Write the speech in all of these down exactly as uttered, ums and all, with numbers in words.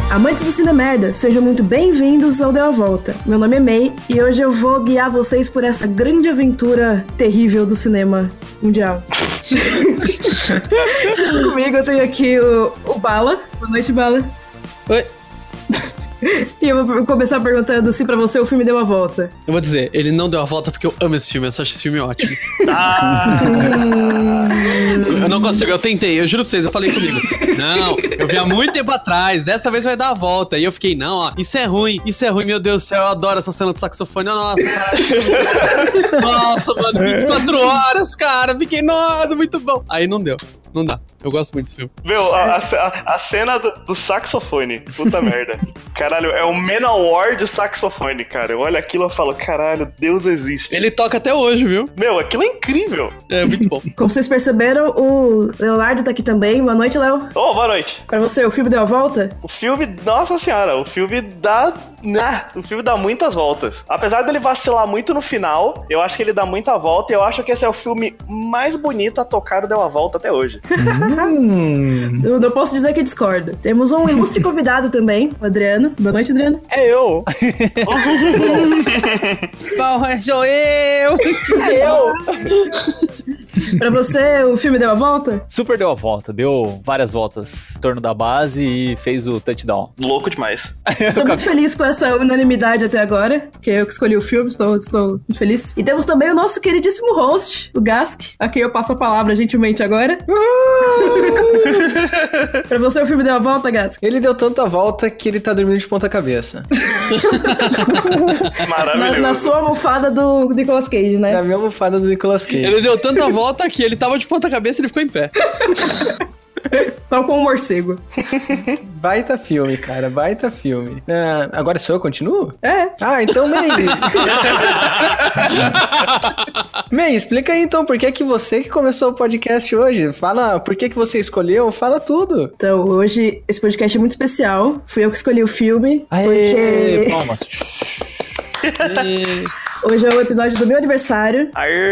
Amantes do Cinemerda, sejam muito bem-vindos ao Deu a Volta. Meu nome é May e hoje eu vou guiar vocês por essa grande aventura terrível do cinema mundial. Comigo eu tenho aqui o, o Bala. Boa noite, Bala. Oi. E eu vou começar perguntando se pra você o filme deu a volta. Eu vou dizer, ele não deu a volta porque eu amo esse filme, eu só acho esse filme ótimo. Ah. Eu não consigo, eu tentei, eu juro pra vocês, eu falei comigo. Não, eu vi há muito tempo atrás, dessa vez vai dar a volta. E eu fiquei, não, ó, isso é ruim, isso é ruim, meu Deus do céu, eu adoro essa cena do saxofone. Oh, nossa, cara. Nossa, mano, vinte e quatro horas, cara. Fiquei, nossa, muito bom. Aí não deu, não dá. Eu gosto muito desse filme. Meu, a, a, a cena do, do saxofone, puta merda. Caralho, é o Manowar de saxofone, cara. Eu olho aquilo e falo, caralho, Deus existe. Ele toca até hoje, viu? Meu, aquilo é incrível. É muito bom. Como vocês perceberam, o Leonardo tá aqui também. Boa noite, Léo. Oh, boa noite. Pra você, o filme deu a volta? O filme, nossa senhora, o filme dá... Né, o filme dá muitas voltas. Apesar dele vacilar muito no final, eu acho que ele dá muita volta e eu acho que esse é o filme mais bonito a tocar Deu a Volta até hoje. Hum. Eu não posso dizer que discordo. Temos um ilustre convidado também, o Adriano. Boa noite, Adriano. É eu. Bom, sou eu. É eu. Pra você, o filme deu a volta? Super deu a volta, deu várias voltas em torno da base e fez o touchdown. Louco demais. Tô muito feliz com essa unanimidade até agora, que eu que escolhi o filme, estou, estou muito feliz. E temos também o nosso queridíssimo host, o Gask, a quem eu passo a palavra gentilmente agora. Pra você, o filme deu a volta, Gask? Ele deu tanto a volta que ele tá dormindo de ponta cabeça. Maravilhoso. Na, na sua almofada do Nicolas Cage, né? Na minha almofada do Nicolas Cage. Ele deu tanta volta que ele tava de ponta cabeça e ele ficou em pé. Tal com um morcego. Baita filme, cara, baita filme. Ah, agora sou eu, continuo? É. Ah, então, May. May, explica aí então, por que que você que começou o podcast hoje? Fala, por que que você escolheu? Fala tudo. Então, hoje, esse podcast é muito especial. Fui eu que escolhi o filme. Aê, porque... palmas. E... Hoje é o episódio do meu aniversário.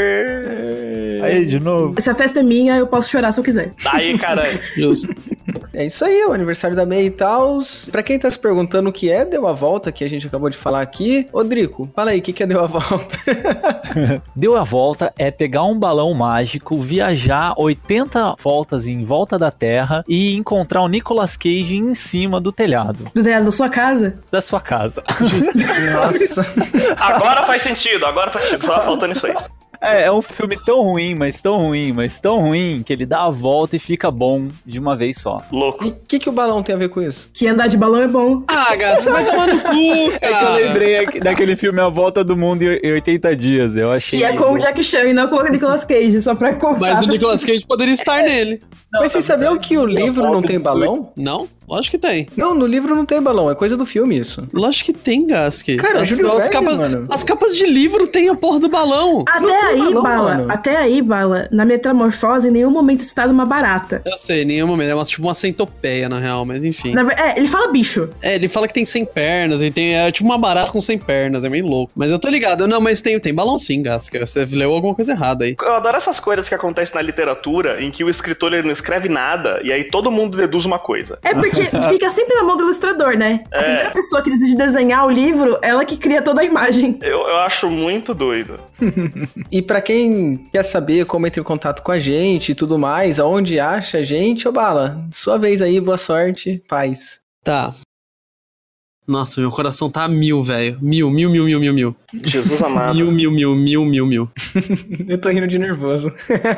Aê. Aí, de novo. Se a festa é minha, eu posso chorar se eu quiser. Aí, caralho. Justo. É isso aí, o aniversário da May e tal. Pra quem tá se perguntando o que é Deu a Volta, que a gente acabou de falar aqui, ô Drico, fala aí, o que que é Deu a Volta? Deu a volta é pegar um balão mágico, viajar oitenta voltas em volta da Terra e encontrar o Nicolas Cage em cima do telhado Do telhado da sua casa? da sua casa. Nossa. Agora faz sentido, agora faz sentido. Tava faltando isso aí. É, é um filme tão ruim, mas tão ruim, mas tão ruim, que ele dá a volta e fica bom de uma vez só. Louco. E o que que o balão tem a ver com isso? Que andar de balão é bom. Ah, Gato, você vai tomar no cu, cara. É que eu lembrei aqui daquele filme A Volta do Mundo em oitenta dias, eu achei... Que é com o Jack Chan e não com o Nicolas Cage, só pra constar. Mas o Nicolas Cage poderia estar nele. Mas vocês sabiam que o livro não tem balão? Não? Lógico que tem. Não, no livro não tem balão, é coisa do filme isso. Lógico que tem, Gask. Cara, as, Júlio as Verne, capas, mano. as capas de livro tem a porra do balão. Até Não tem aí, balão, Bala, mano. até aí, Bala, na Metamorfose, em nenhum momento é citada uma barata. Eu sei, em nenhum momento. É uma, tipo uma centopeia, na real, mas enfim. Na ver- é, ele fala bicho. É, ele fala que tem cem pernas, e tem é, tipo uma barata com cem pernas, é meio louco. Mas eu tô ligado, não, mas tem, tem balão sim, Gask. Você leu alguma coisa errada aí. Eu adoro essas coisas que acontecem na literatura, em que o escritor ele não escreve nada, e aí todo mundo deduz uma coisa. É porque fica sempre na mão do ilustrador, né? A É. primeira pessoa que decide desenhar o livro, ela que cria toda a imagem. Eu, eu acho muito doido. E pra quem quer saber como entra em contato com a gente e tudo mais, aonde acha a gente, ô Bala, sua vez aí, boa sorte, paz. Tá. Nossa, meu coração tá a mil, velho. Mil, mil, mil, mil, mil, mil. Jesus amado. Mil, mil, mil, mil, mil, mil. Eu tô rindo de nervoso.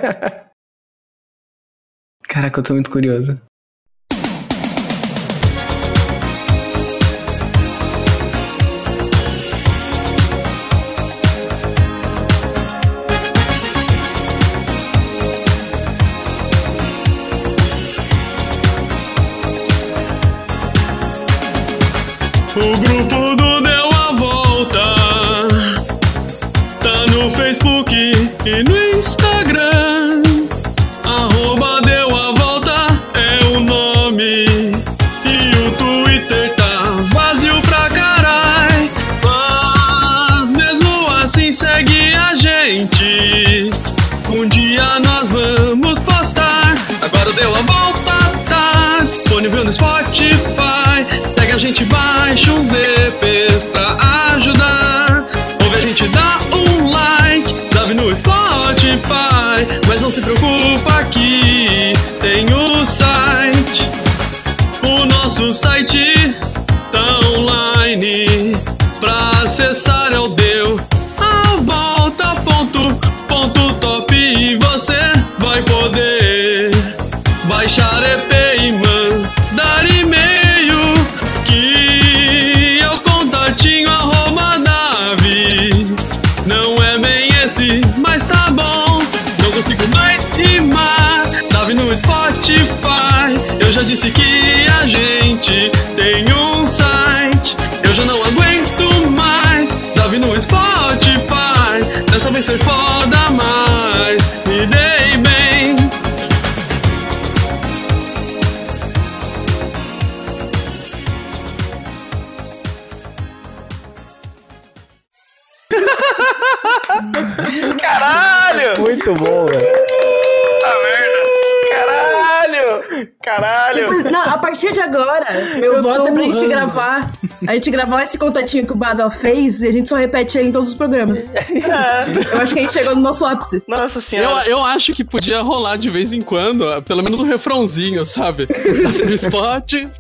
Caraca, eu tô muito curioso. O grupo do Deu a Volta tá no Facebook e no Instagram. Arroba Deu a Volta é o nome. E o Twitter tá vazio pra carai. Mas mesmo assim segue a gente. Um dia nós vamos postar. Agora o Deu a Volta tá disponível no Spotify. Segue a não se preocupa que tem o site. O nosso site tá online. Pra acessar é o deu a volta ponto, ponto top. E você vai poder baixar E P e mandar e-mail, que é o contatinho arroba Davi. Não é bem esse, mas tá bom. Não consigo mais rimar. Davi no Spotify. Eu já disse que a gente tem um site. Eu já não aguento mais. Davi no Spotify. Dessa vez foi foda, mas me dei bem. Caralho! Muito bom, velho. Puta merda! Caralho! Caralho! Depois, não, a partir de agora, meu Eu voto tô é pra gente morrendo. gravar. A gente gravar esse contatinho que o Badal fez e a gente só repete ele em todos os programas. É. Eu acho que a gente chegou no nosso ápice. Nossa Eu, senhora. eu acho que podia rolar de vez em quando, ó, pelo menos um refrãozinho, sabe? No Spotify.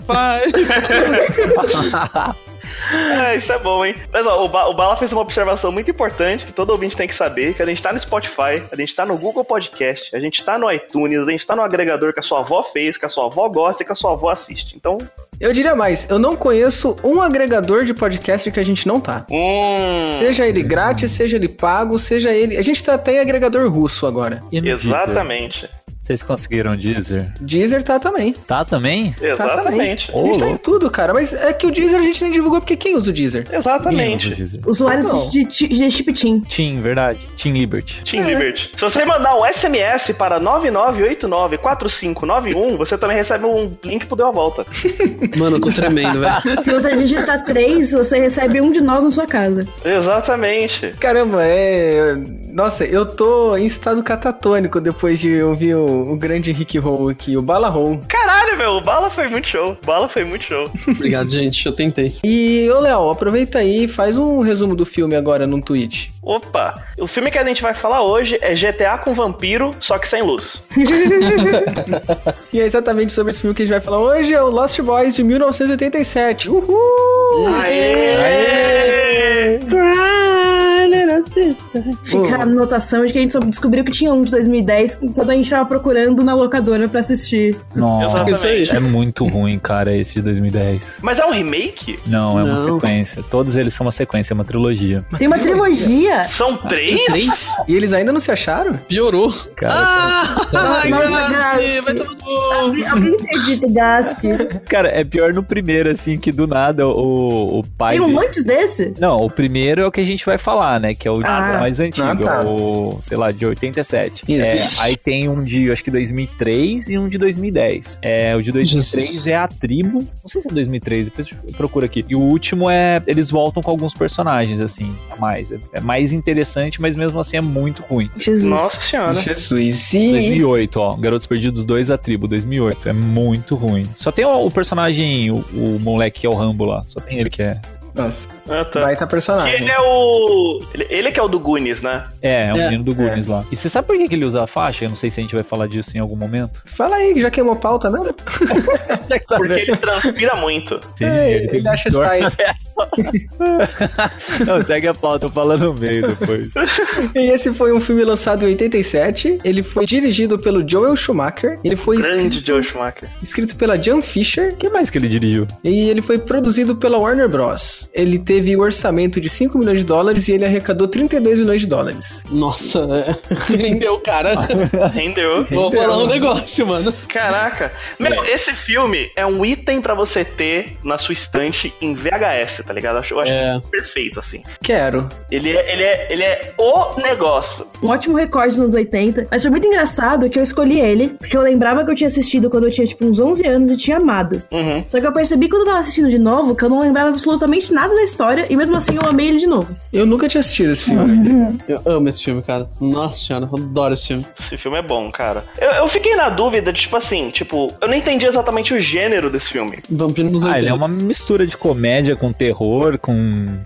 É, isso é bom, hein? Mas ó, o, ba o Bala fez uma observação muito importante que todo ouvinte tem que saber, que a gente tá no Spotify, a gente tá no Google Podcast, a gente tá no iTunes, a gente tá no agregador que a sua avó fez, que a sua avó gosta e que a sua avó assiste. Então, Eu diria mais, eu não conheço um agregador de podcast que a gente não tá. hum... Seja ele grátis, seja ele pago, seja ele... A gente tá até em agregador russo agora. E no Exatamente. Deezer? Vocês conseguiram Deezer? Deezer tá também. Tá também? Exatamente. Tá também. A gente tá em tudo, cara. Mas é que o Deezer a gente nem divulgou porque quem usa o Deezer? Exatamente. Quem usa Deezer? Usuários Não. de, de, de Chip Team. Team, verdade. Team Liberty. Team Liberty. Se você mandar um S M S para nove nove oito nove quatro cinco nove um, você também recebe um link pro Deu a Volta. Mano, eu tô tremendo, velho. Se você digitar três, você recebe um de nós na sua casa. Exatamente. Caramba, é... Nossa, eu tô em estado catatônico depois de ouvir o, o grande Rick Roll aqui, o Bala Roll. Caralho, meu, o Bala foi muito show. O Bala foi muito show. Obrigado, gente. Eu tentei. E, ô Léo, aproveita aí e faz um resumo do filme agora no tweet. Opa, o filme que a gente vai falar hoje é G T A com vampiro, só que sem luz. E é exatamente sobre esse filme que a gente vai falar hoje, é o Lost Boys de mil novecentos e oitenta e sete. Uhul! Aê! Aê! Fica a anotação de que a gente só descobriu que tinha um de dois mil e dez enquanto a gente tava procurando na locadora pra assistir. Nossa, Exatamente. é muito ruim, cara, esse de dois mil e dez. Mas é um remake? Não, é uma Não. sequência. Todos eles são uma sequência, é uma trilogia. Tem uma trilogia. São três? Três? E eles ainda não se acharam? Piorou. Cara, Ah, Nossa, Gask, Gask. vai tomar no cu. Alguém, alguém acredita em Gask? Cara, é pior no primeiro, assim, que do nada o, o pai... Tem um dele- monte desse? Não, o primeiro é o que a gente vai falar, né? Que é o de- Ah. mais antigo, Ah, tá. o, sei lá, de oitenta e sete. Isso. É, aí tem um de, acho que dois mil e três e um de dois mil e dez. É, o de dois mil e três Jesus. é a tribo, não sei se é dois mil e três, depois eu procuro aqui. E o último é, eles voltam com alguns personagens, assim, a mais. É, é mais interessante, mas mesmo assim é muito ruim. Jesus. Nossa senhora. Jesus. dois E... mil e oito, ó, Garotos Perdidos dois, a tribo, dois mil e oito. É muito ruim. Só tem o, o personagem, o, o moleque que é o Rambo lá. Só tem ele que é. Nossa, Ah, tá. baita Que personagem. ele é o... Ele, ele que é o do Goonies, né? É, é o É. menino do Goonies lá. E você sabe por que que ele usa a faixa? Eu não sei se a gente vai falar disso em algum momento. Fala aí, que já queimou pauta mesmo? Porque ele transpira muito. Sim, É, tem ele acha dor style. na testa. Não, segue a pauta, eu falando no meio depois. E esse foi um filme lançado em oitenta e sete. Ele foi dirigido pelo Joel Schumacher. Ele foi Grande escrito, Joe Schumacher. escrito pela Jan Fisher. O que mais que ele dirigiu? E ele foi produzido pela Warner Bros. Ele teve um orçamento de cinco milhões de dólares e ele arrecadou trinta e dois milhões de dólares. Nossa, é. Rendeu, cara. Rendeu. Vou falar um negócio, mano. Caraca. Meu, esse filme é um item pra você ter na sua estante em V H S, tá ligado? Eu acho, eu acho É. perfeito, assim. Quero. Ele é, ele, é, ele é o negócio. Um ótimo recorde nos anos oitenta. Mas foi muito engraçado que eu escolhi ele, porque eu lembrava que eu tinha assistido quando eu tinha, tipo, uns onze anos e tinha amado. Uhum. Só que eu percebi quando eu tava assistindo de novo que eu não lembrava absolutamente nada da história e mesmo assim eu amei ele de novo. Eu nunca tinha assistido esse filme. Eu amo esse filme, cara. Nossa senhora, eu adoro esse filme. Esse filme é bom, cara. Eu, eu fiquei na dúvida, de, tipo assim, tipo, eu não entendi exatamente o gênero desse filme. Vampiro nos Ah, ele é oitenta. uma mistura de comédia com terror, com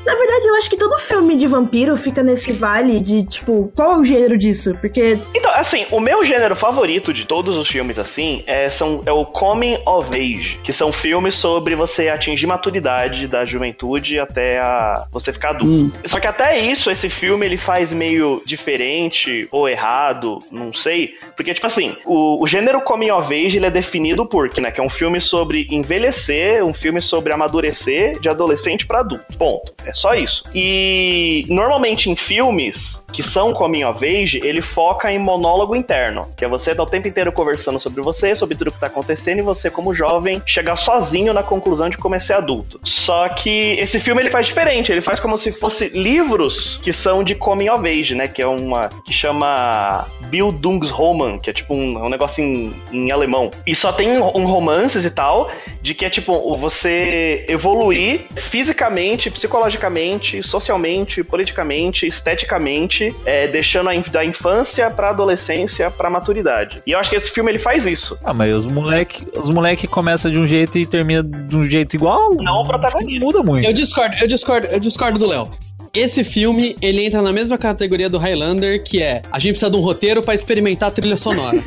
Na verdade, eu acho que todo filme de vampiro fica nesse vale de, tipo, qual é o gênero disso? Porque... Então, assim, o meu gênero favorito de todos os filmes, assim, é, são, é o Coming of Age, que são filmes sobre você atingir maturidade da juventude até a você ficar adulto. Hum. Só que até isso, esse filme, ele faz meio diferente ou errado, não sei, porque, tipo assim, o, o gênero Coming of Age, ele é definido por, né, que é um filme sobre envelhecer, um filme sobre amadurecer de adolescente pra adulto. Ponto. É só isso. E normalmente em filmes que são Coming of Age, ele foca em monólogo interno, que é você tá o tempo inteiro conversando sobre você, sobre tudo que tá acontecendo, e você, como jovem, chegar sozinho na conclusão de como é ser adulto. Só que esse filme ele faz diferente, ele faz como se fosse livros que são de Coming of Age, né? Que é uma que chama Bildungsroman, que é tipo um, um negócio em, em alemão. E só tem um, um romances e tal, de que é tipo você evoluir fisicamente, psicologicamente, socialmente, politicamente, esteticamente, é, deixando a, da infância pra adolescência pra maturidade. E eu acho que esse filme ele faz isso. Ah, mas os moleque, os moleque começam de um jeito e termina de um jeito igual. Não, o protagonista. Muda muito. Eu discordo, eu discordo, eu discordo do Léo. Esse filme, ele entra na mesma categoria do Highlander, que é a gente precisa de um roteiro pra experimentar a trilha sonora.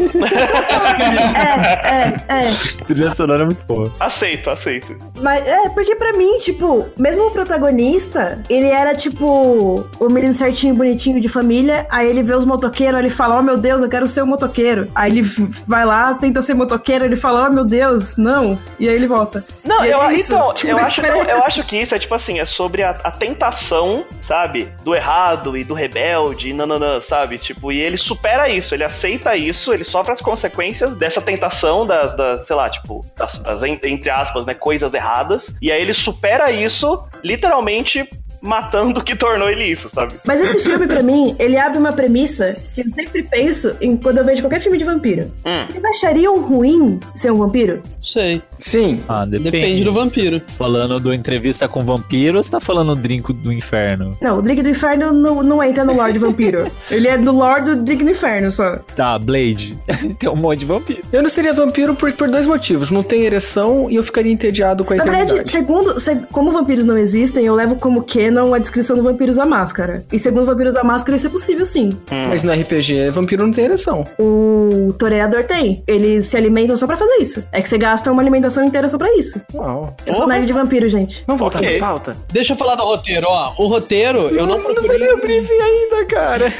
É, é, é. A trilha sonora é muito boa. Aceito, aceito. Mas é, porque pra mim, tipo, mesmo o protagonista, ele era, tipo, o menino certinho, bonitinho de família, aí ele vê os motoqueiros, ele fala, oh meu Deus, eu quero ser um motoqueiro. Aí ele vai lá, tenta ser motoqueiro, ele fala, oh meu Deus, não. E aí ele volta. Não, e eu, é isso, então, tipo, eu, uma acho, eu, eu acho que isso é tipo assim, é sobre a, a tentação, sabe, do errado e do rebelde e nananã, sabe, tipo, e ele supera isso, ele aceita isso, ele sofre as consequências dessa tentação das, das sei lá, tipo, das, das, entre aspas, né, coisas erradas, e aí ele supera isso, literalmente matando o que tornou ele isso, sabe? Mas esse filme, pra mim, ele abre uma premissa que eu sempre penso em quando eu vejo qualquer filme de vampiro. Hum. Vocês achariam ruim ser um vampiro? Sei. Sim. Ah, depende. Depende do vampiro. Falando do Entrevista com Vampiro ou você tá falando do Drink do Inferno? Não, o Drink do Inferno não, não entra no lore de vampiro. Ele é do lore do Drink do Inferno só. Tá, Blade. Tem um monte de vampiro. Eu não seria vampiro por, por dois motivos. Não tem ereção e eu ficaria entediado com a Na eternidade. verdade, segundo, se, como vampiros não existem, eu levo como canon a descrição do Vampiros da Máscara. E segundo Vampiros da Máscara, isso é possível sim. Hum. Mas no R P G, vampiro não tem ereção. O toreador tem. Eles se alimentam só pra fazer isso. É que você gasta uma alimentação inteira só pra isso. Uau. Eu sou nerd de vampiro, gente. Vamos voltar Okay. pra pauta? Deixa eu falar do roteiro, ó. O roteiro, eu não procurei... Eu não briefing ainda, cara.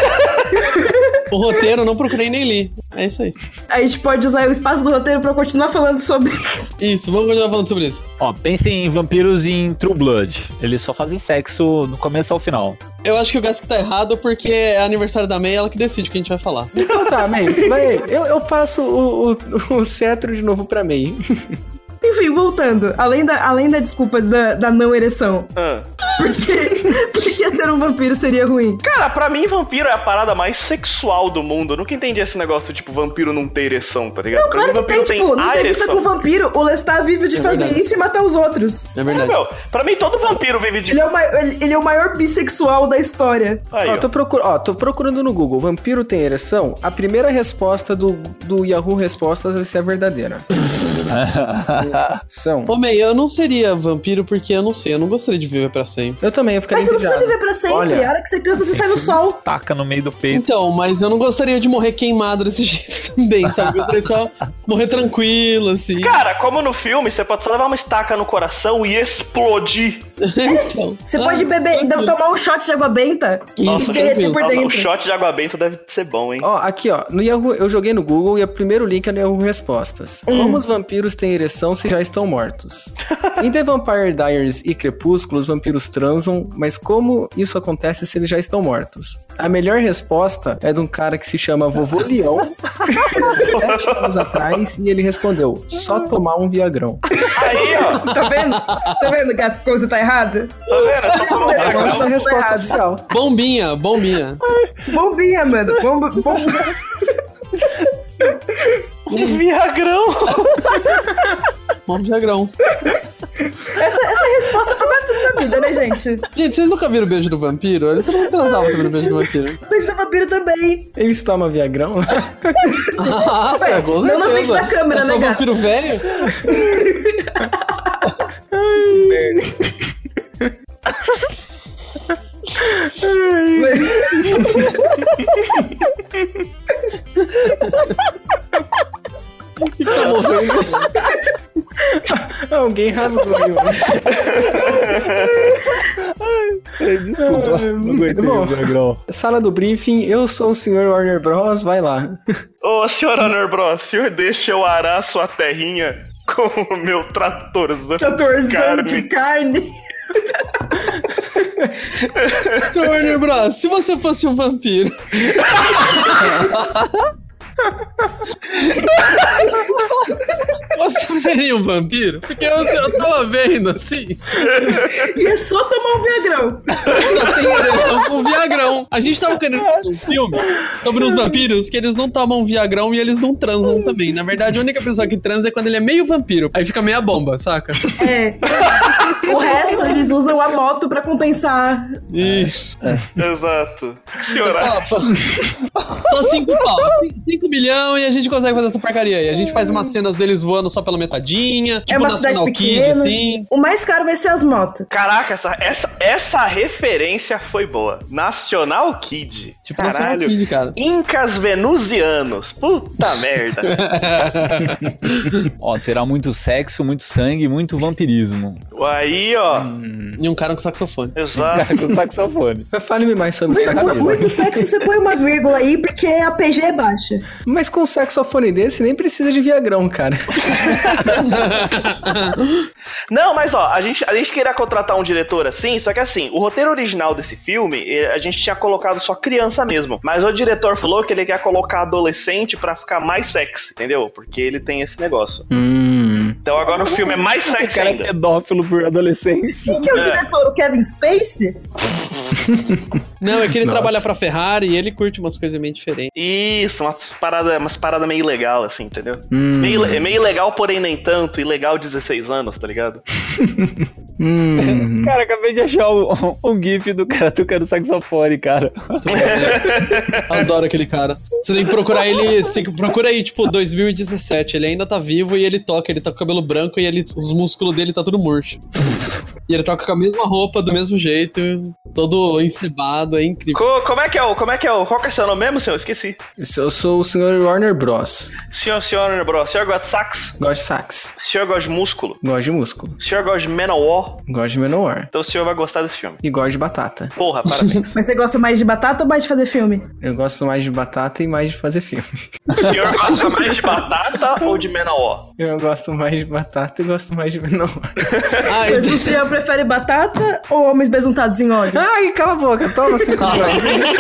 O roteiro, eu não procurei nem li. É isso aí. A gente pode usar o espaço do roteiro pra continuar falando sobre... Isso, vamos continuar falando sobre isso. Ó, pensem em vampiros em True Blood. Eles só fazem sexo do começo ao final. Eu acho que o Gask tá errado porque é aniversário da May, ela que decide o que a gente vai falar. Então tá, May, vai. Eu, eu passo o, o, o cetro de novo pra May. Enfim, voltando. Além da, além da desculpa da, da não ereção. Ah. Por que, por que ser um vampiro seria ruim? Cara, pra mim, vampiro é a parada mais sexual do mundo. Eu nunca entendi esse negócio, tipo, vampiro não ter ereção, tá ligado? Não, pra claro mim, que tem, vampiro tipo, não a tem que ereção. com vampiro. O Lestat vive de É fazer verdade. isso e matar os outros. É É, verdade. meu, pra mim, todo vampiro vive de... Ele é, o maior, ele, ele é o maior bissexual da história. Aí, Ó, ó. tô, procur... Ó, tô procurando no Google. Vampiro tem ereção? A primeira resposta do, do Yahoo Respostas vai ser a verdadeira. São. Ô, May, eu não seria vampiro porque eu não sei, eu não gostaria de viver pra sempre. Eu também, eu ficaria Mas você não precisa entediado. viver pra sempre. Olha. A hora que você cansa, você sai no sol. Taca no meio do peito. Então, mas eu não gostaria de morrer queimado desse jeito também, sabe? Eu gostaria de só morrer tranquilo, assim. Cara, como no filme, você pode só levar uma estaca no coração e explodir. Então, Você ah, pode beber, tranquilo. tomar um shot de água benta Isso, e derreter tranquilo. por Nossa, dentro. o shot de água benta deve ser bom, hein? Ó, aqui, ó. No Yahoo, eu joguei no Google e o primeiro link é no Yahoo Respostas. Como os vampiros têm ereção se já estão mortos? Em The Vampire Diaries e Crepúsculo, os vampiros transam, mas como isso acontece se eles já estão mortos? A melhor resposta é de um cara que se chama Vovô Leão, sete anos atrás, e ele respondeu: só tomar um Viagrão. Aí, ó. Tá vendo? Tá vendo, Gas, que coisa tá errada? Tá vendo? É só tomar um Essa viagrão. Essa é a resposta oficial. Bombinha, bombinha. Bombinha, mano. Bomba, bomba. Um viagrão. Bom viagrão. Essa, essa é a resposta pra quase tudo na vida, né, gente? Gente, vocês nunca viram o beijo do vampiro? Ele todo mundo transava também no beijo do vampiro. Beijo da vampiro também. Eles tomam Viagrão? Ah, Ué, com não na frente certeza. da câmera, Eu né, sou gato? vampiro velho? tá morrendo. Alguém rasgou aí, mano. Desculpa, não aguentei Bom, o Magrão. Sala do briefing, eu sou o senhor Warner Bros, vai lá. Ô, senhor Warner Bros, o senhor deixa eu arar sua terrinha com o meu tratorzão Tratorzão carne. de carne. Seu Warner Bros, se você fosse um vampiro... Você seria um vampiro? Porque eu, eu tava vendo assim. E é só tomar um viagrão. Só tem ereção com viagrão. A gente tava querendo fazer um filme sobre os vampiros que eles não tomam viagrão e eles não transam também. Na verdade, a única pessoa que transa é quando ele é meio vampiro. Aí fica meia bomba, saca? É. O resto, eles usam a moto pra compensar. Isso. Exato. Senhora. Só cinco pau. Cinco milhões e a gente consegue fazer essa porcaria aí. A gente faz umas cenas deles voando só pela metadinha. Tipo É uma cidade National Kid, pequena. assim. O mais caro vai ser as motos. Caraca, essa, essa, essa referência foi boa. National Kid. Tipo National Caralho. Kid, cara. Incas venusianos. Puta merda. Ó, terá muito sexo, muito sangue, muito vampirismo. Aí, ó. E um cara com saxofone. Exato. Com saxofone. Fale-me mais sobre o Muito, saxofone. muito sexo, você põe uma vírgula aí, porque a P G é baixa. Mas com um saxofone desse, nem precisa de viagrão, cara. Não, mas ó, a gente, a gente queria contratar um diretor assim, só que assim, o roteiro original desse filme, eh, a gente tinha colocado só criança mesmo. Mas o diretor falou que ele quer colocar adolescente pra ficar mais sexy, entendeu? Porque ele tem esse negócio. Hum. Então agora o filme é mais O sexy cara é ainda. pedófilo por adolescentes. Quem que é o É. diretor? O Kevin Spacey? Não, é que ele Nossa. trabalha pra Ferrari e ele curte umas coisas meio diferentes. Isso, umas paradas umas parada meio legal, assim, entendeu? Hum. Meio, é meio legal, porém nem tanto, e legal dezesseis anos, tá ligado? Hum. Cara, acabei de achar um, um gif do cara tocando saxofone, cara. Adoro aquele cara. Você tem que procurar ele, você tem que procurar aí, tipo, dois mil e dezessete. Ele ainda tá vivo e ele toca, ele tá com o cabelo branco e ele, os músculos dele tá tudo murcho. E ele toca com a mesma roupa, do mesmo jeito, todo encebado, é incrível. Co- como é que é o. Como é que é o. Qual que é o seu nome mesmo, senhor? Esqueci. Eu sou o senhor Warner Bros. Senhor, senhor, bro, o senhor gosta de sax? Gosto de sax. O senhor gosta de músculo? Gosto de músculo. O senhor gosta de Manowar? Gosto de Menor. Então o senhor vai gostar desse filme. E gosto de batata. Porra, parabéns. Mas você gosta mais de batata ou mais de fazer filme? Eu gosto mais de batata e mais de fazer filme. O senhor gosta mais de batata ou de Manowar? Eu gosto mais de batata e gosto mais de Menor. Ah, Mas o senhor prefere batata ou homens besuntados em óleo? Ai, cala a boca, toma cinco milhões.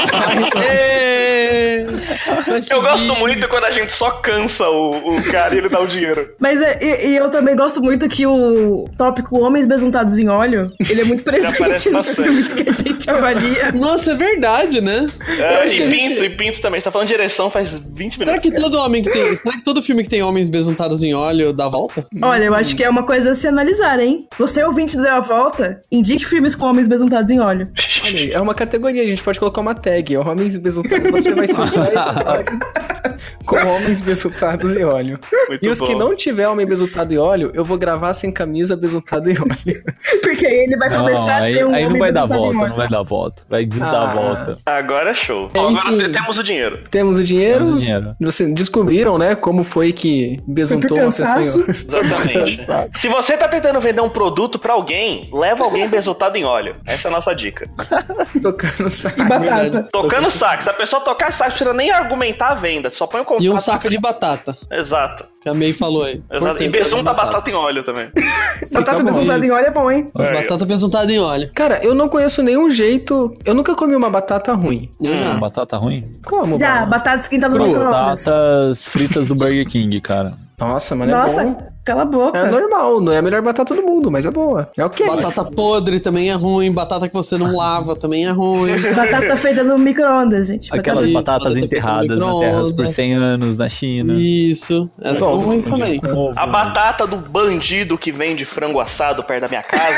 é... Eu gosto muito quando a gente só cansa o, o cara e ele dá o dinheiro. Mas é, e, e eu também gosto muito que o tópico homens besuntados em óleo, ele é muito presente aparece nos bastante. filmes que a gente avalia. Nossa, é verdade, né? É, acho que e a pinto, gente- e pinto também. Você tá falando de ereção faz vinte Será minutos. que todo homem que tem. Será que todo filme que tem homens besuntados em óleo dá volta? Olha, eu acho que é uma coisa a se analisar, hein? Você, ouvinte, deu a volta, indique filmes com homens besuntados em óleo. Olha aí, é uma categoria, a gente pode colocar uma tag. É homens besuntados, você vai filtrar episódios com homens besuntados em óleo. Muito E os bom. que não tiver homem besuntado em óleo, eu vou gravar sem camisa besuntado em óleo. Porque aí ele vai Não, começar aí, a ter um aí não homem vai dar besuntado em volta, óleo. não vai dar volta. Vai desdar Ah. a volta. Agora é show. Ó, agora Enfim. temos o dinheiro. Temos o dinheiro. Temos o dinheiro. Vocês descobriram, né, como foi que besuntou uma pessoa em cansaço. óleo. Exatamente. Se você tá tentando vender um produto pra alguém, leva alguém besuntado em óleo. Essa é a nossa dica. Tocando saco. E batata. Tocando sax. Se a pessoa tocar sax, não precisa nem argumentar a venda. Só põe o contrato. E um saco de batata, Exato. que a May falou aí. Exato. E Importante, besunta batata. batata em óleo também. Batata bom. besuntada em óleo é bom, hein? Aí, ó. Batata besuntada em óleo. Cara, eu não conheço nenhum jeito. Eu nunca comi uma batata ruim. Eu já. Batata ruim? Como? Já, Bala? batata esquentada no Cru, micro-ondas. batatas fritas do Burger King, cara. Nossa, mano, é Nossa, bom. cala a boca. É normal, não é a melhor batata do mundo, mas é boa. É ok. Batata podre também é ruim, batata que você não lava também é ruim. Batata feita no micro-ondas, gente. Aquelas Batata- batatas batata enterradas no na terra por micro-ondas. cem anos na China. Isso, essas são ruins também. A batata do bandido que vende frango assado perto da minha casa.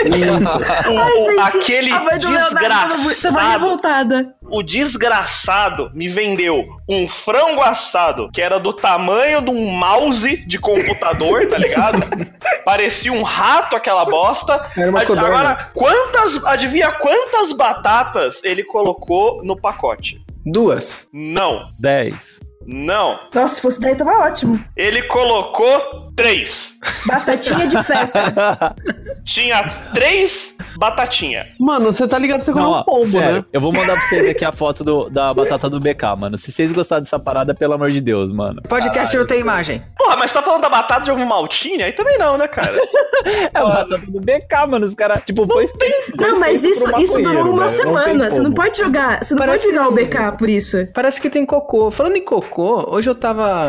Isso. O- Ai, gente, aquele a mãe do Leonardo tava muito- tava desgraçado. revoltada. O desgraçado me vendeu um frango assado que era do tamanho de um mouse de computador, tá ligado? Parecia um rato aquela bosta. Era uma Ad- codorna. Agora, quantas, adivinha quantas batatas ele colocou no pacote? Duas. Não. dez. Não. Nossa, se fosse dez, tava ótimo. Ele colocou três. Batatinha de festa. Tinha três batatinha. Mano, você tá ligado que você comeu Não, um pombo, sério, né? eu vou mandar pra vocês aqui a foto do, da batata do B K, mano. Se vocês gostaram dessa parada, pelo amor de Deus, mano. Podcast não tem imagem. Porra, mas tá falando da batata de ovo maltine? Aí também não, né, cara? É a batata do B K, mano. Os caras, tipo, foi feito. Não, mas feito isso, pro isso durou maconheiro, uma velho. Não tem semana. Você não como. pode jogar. Você não Parece- pode jogar o B K por isso. Parece que tem cocô. Falando em cocô, hoje eu tava...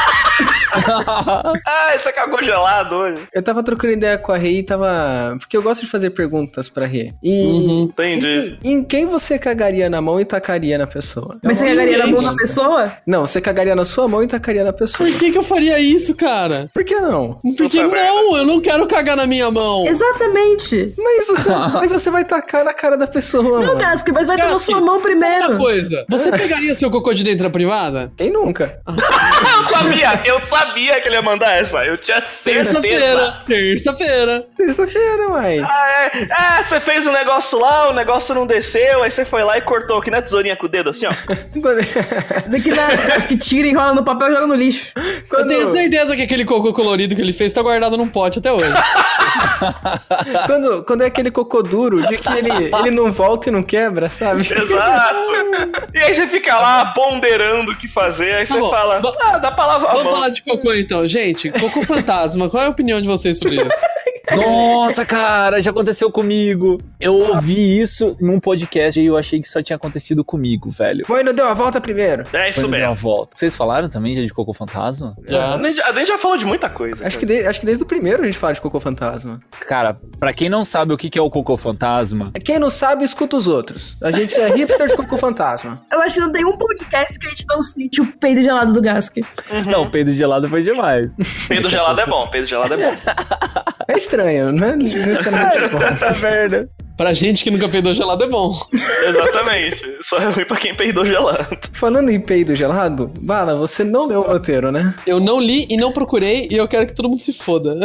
Ah, você cagou gelado hoje. Eu tava trocando ideia com a Rê e tava... Porque eu gosto de fazer perguntas pra Rê. E... Uhum. Entendi. Em quem você cagaria na mão e tacaria na pessoa? Mas você Eu- cagaria na mão ninguém. da pessoa? Não, você cagaria na sua mão e tacaria na pessoa. Por que que eu faria isso, cara? Por que não? Porque Puta não, eu não quero cagar na minha mão. Exatamente. Mas você, mas você vai tacar na cara da pessoa, Não, mano. Gask, mas vai estar na Gask, sua mão Outra primeiro. coisa, você pegaria seu cocô de dentro da privada? Quem nunca? Eu sabia, eu sabia que ele ia mandar essa. Eu tinha certeza. Terça-feira, terça-feira. Terça-feira, mãe. Ah, é. É, você fez um negócio lá, o negócio não desceu, aí você foi lá e cortou aqui na tesourinha com o dedo, assim, ó. Daqui na Gask tira, enrola no papel e joga no lixo. Eu tenho certeza que aquele cocô colorido que ele fez tá guardado num pote até hoje. quando, quando é aquele cocô duro, de que ele, ele não volta e não quebra, sabe? Exato. E aí você fica lá ponderando o que fazer, aí você bom. fala, Va- ah, dá pra lavar a Vamos mão. falar de cocô então. Gente, cocô fantasma, qual é a opinião de vocês sobre isso? Nossa, cara, já aconteceu comigo. Eu ouvi isso num podcast e eu achei que só tinha acontecido comigo, velho. Foi, não deu a volta primeiro. É Foi isso no Deu uma mesmo. volta. Vocês falaram também já de Cocô Fantasma? Já. A gente, a gente já falou de muita coisa. Acho que, de- acho que desde o primeiro a gente fala de cocô fantasma. Cara, pra quem não sabe o que que é o Cocô Fantasma, Quem não sabe, escuta os outros. A gente é hipster de cocô fantasma. Eu acho que não tem um podcast que a gente não sente o peido gelado do Gask. não, o peido gelado foi demais. Peido gelado é bom, peido gelado é bom. É estranho, não é necessariamente bom. Essa merda. Pra gente que nunca peidou gelado é bom. Exatamente. Só é ruim pra quem peidou gelado. Falando em peido gelado, Bala, você não leu o roteiro, né? Eu não li e não procurei e eu quero que todo mundo se foda.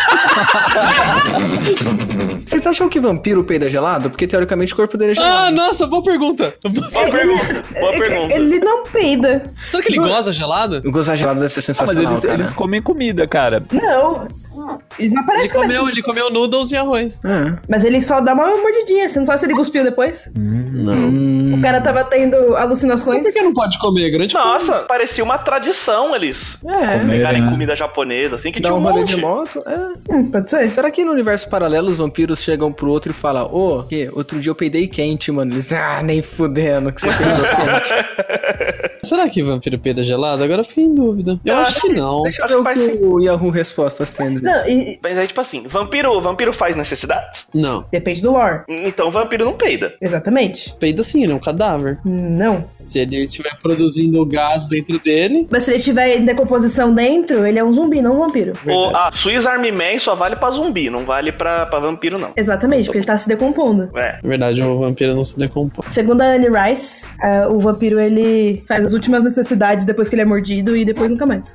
Vocês acham que vampiro peida gelado? Porque teoricamente o corpo dele é gelado. Ah, nossa, boa pergunta. Boa pergunta. Boa pergunta. Ele não peida. Será que ele goza gelado? O gozar gelado deve ser Ah, mas sensacional, eles, cara. eles comem comida, cara. Não. Ele não Ele aparece como comeu, ele comeu noodles e arroz. É. Mas ele só dá uma mordidinha. Você não sabe se ele cuspiu depois? Hum. O cara tava tendo alucinações. Por que não pode comer? Grande Nossa, parecia uma tradição eles É. Comer, pegarem né? comida japonesa, assim, que Dá tinha um um rolê monte. de moto. É. Hum, pode ser. Será que no universo paralelo os vampiros chegam pro outro e falam: Ô, que outro dia eu peidei quente, mano. Eles, ah, nem fudendo que você peidou quente. Será que vampiro peida gelado? Agora eu fiquei em dúvida. Eu Eu acho acho que que- não. Deixa eu Acho ver o que que faz o Yahoo Respostas tem a dizer. Não, e, Mas aí, tipo assim, vampiro, vampiro faz necessidades? Não. depende do lore. Então vampiro não peida. Exatamente. Peida sim, ele é um cadáver. Não. Se ele estiver produzindo gás dentro dele. Mas se ele tiver em decomposição dentro, ele é um zumbi, não um vampiro. O, a Swiss Army Man só vale pra zumbi, não vale pra, pra vampiro, não. Exatamente, porque ele tá se decompondo. É. Na verdade, o vampiro não se decompõe. Segundo a Anne Rice, ah, o vampiro ele faz as últimas necessidades depois que ele é mordido e depois nunca mais.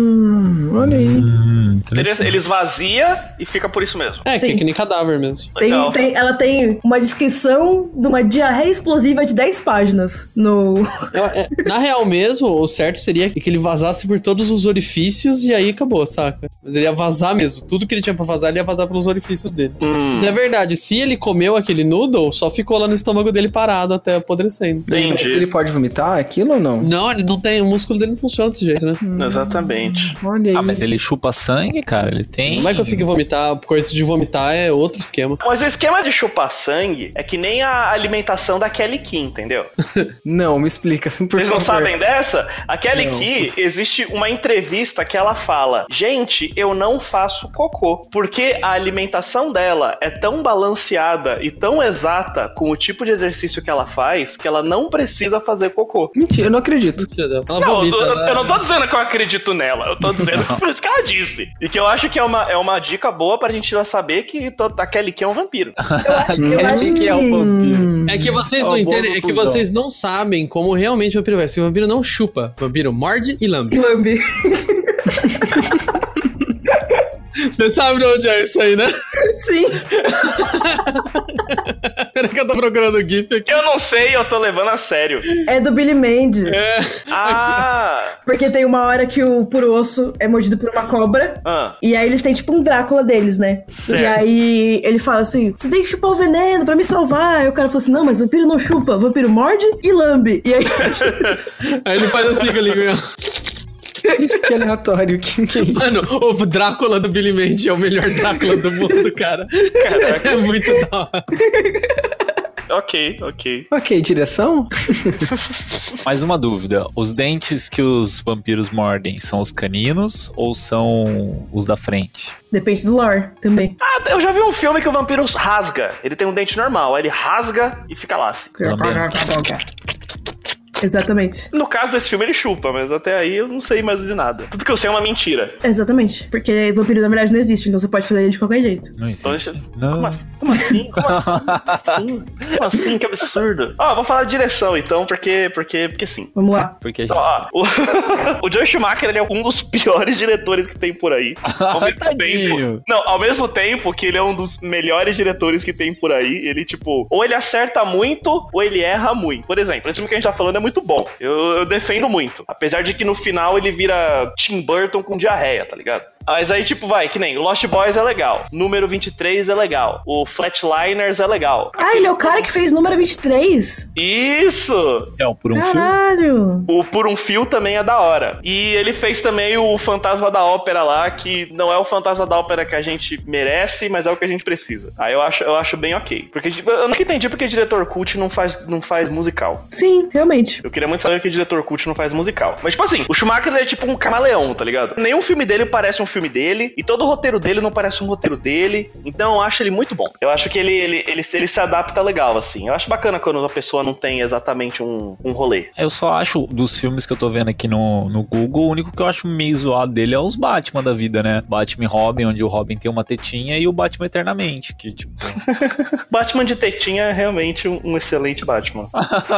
Hum, olha aí. Hum, Ele, ele esvazia e fica por isso mesmo. É, que Sim. é que nem cadáver mesmo. Tem, Legal. tem- ela tem uma descrição de uma diarreia explosiva de dez páginas no. Eu- é, na real mesmo, o certo seria que ele vazasse por todos os orifícios e aí acabou, saca? Mas ele ia vazar mesmo. Tudo que ele tinha pra vazar, ele ia vazar pelos orifícios dele. Hum, Na verdade, se ele comeu aquele noodle, só ficou lá no estômago dele parado até apodrecendo. entendi. Ele pode vomitar aquilo ou não? Não, ele não tem. O músculo dele não funciona desse jeito, né? Exatamente. Olha aí. Ah, mas ele chupa sangue, cara. Ele tem. Não vai conseguir vomitar. Coisa de vomitar é outro esquema. Mas o esquema de chupar sangue é que nem a alimentação da Kelly Key, entendeu? Não, me explica, por Vocês não favor. sabem dessa? A Kelly Não. Key, existe uma entrevista que ela fala: gente, eu não faço cocô. Porque a alimentação dela é tão balanceada e tão exata com o tipo de exercício que ela faz que ela não precisa fazer cocô. Mentira, eu não acredito. Mentira dela. Ela Não, eu, vomita. tô- eu- ela- eu não tô dizendo que eu acredito nela, eu tô dizendo que foi isso que ela disse. E que eu acho que é uma, é uma dica boa pra gente já saber que to- a Kelly Key é um vampiro. Eu acho, eu acho Ele que é o vampiro. É que vocês Ó, não boa entendem, é que conclusão. vocês não sabem como realmente o vampiro vai. Se o vampiro não chupa, o vampiro morde e lambe. Lambe. Você sabe de onde é isso aí, né? Sim. Peraí que eu tô procurando o GIF aqui. Eu não sei, eu tô levando a sério. É do Billy Mandy. É. Ah! Porque tem uma hora que o Puro Osso é mordido por uma cobra. Ah. E aí eles têm tipo um Drácula deles, né? Certo. E aí ele fala assim: você tem que chupar o veneno pra me salvar. Aí o cara fala assim: não, mas vampiro não chupa, vampiro morde e lambe. E aí. Aí ele faz assim com a língua. Gente, que aleatório. Que, que é isso? Mano, o Drácula do Billy Mandy é o melhor Drácula do mundo, cara. Caraca. É muito da hora. Ok, ok. Ok, direção? Mais uma dúvida. Os dentes que os vampiros mordem são os caninos ou são os da frente? Depende do lore também. Ah, eu já vi um filme que o vampiro rasga. Ele tem um dente normal, aí ele rasga e fica lá assim. Exatamente. No caso desse filme ele chupa, mas até aí eu não sei mais de nada. Tudo que eu sei é uma mentira. Exatamente. Porque vampiro na verdade não existe, então você pode fazer ele de qualquer jeito. Não Então, existe. deixa- Não. Como assim? Como assim? Como assim? Como assim? Como assim? Que absurdo. Ó, vou falar de direção então, porque, porque, porque sim. Vamos lá. Porque a gente... Ó, ó, o, o Joel Schumacher ele é um dos piores diretores que tem por aí. Ao mesmo Tadinho. tempo. Não, ao mesmo tempo que ele é um dos melhores diretores que tem por aí, ele, tipo, ou ele acerta muito, ou ele erra muito. Por exemplo, esse filme que a gente tá falando é muito bom. Eu, eu defendo muito. Apesar de que no final ele vira Tim Burton com diarreia, tá ligado? Mas aí, tipo, vai, que nem o Lost Boys é legal. Número vinte e três é legal. O Flatliners é legal. Ah, ele é o cara que fez número vinte e três? Isso! É, por um filme. Caralho! O Por um Fio também é da hora. E ele fez também o Fantasma da Ópera lá, que não é o Fantasma da Ópera que a gente merece, mas é o que a gente precisa. Aí eu acho, eu acho bem ok. Porque tipo, eu nunca entendi porque diretor cult não faz, não faz musical. Sim, realmente. Eu queria muito saber porque diretor cult não faz musical. Mas tipo assim, o Schumacher ele é tipo um camaleão, tá ligado? Nenhum filme dele parece um filme dele, e todo o roteiro dele não parece um roteiro dele. Então eu acho ele muito bom. Eu acho que ele, ele, ele, ele se adapta legal, assim. Eu acho bacana quando a pessoa não tem exatamente um, um rolê. Eu só acho, dos filmes que eu tô vendo aqui no, no Google, o único que eu acho meio zoado dele é os Batman da vida, né? Batman e Robin, onde o Robin tem uma tetinha, e o Batman Eternamente, que tipo... Batman de tetinha é realmente um, um excelente Batman.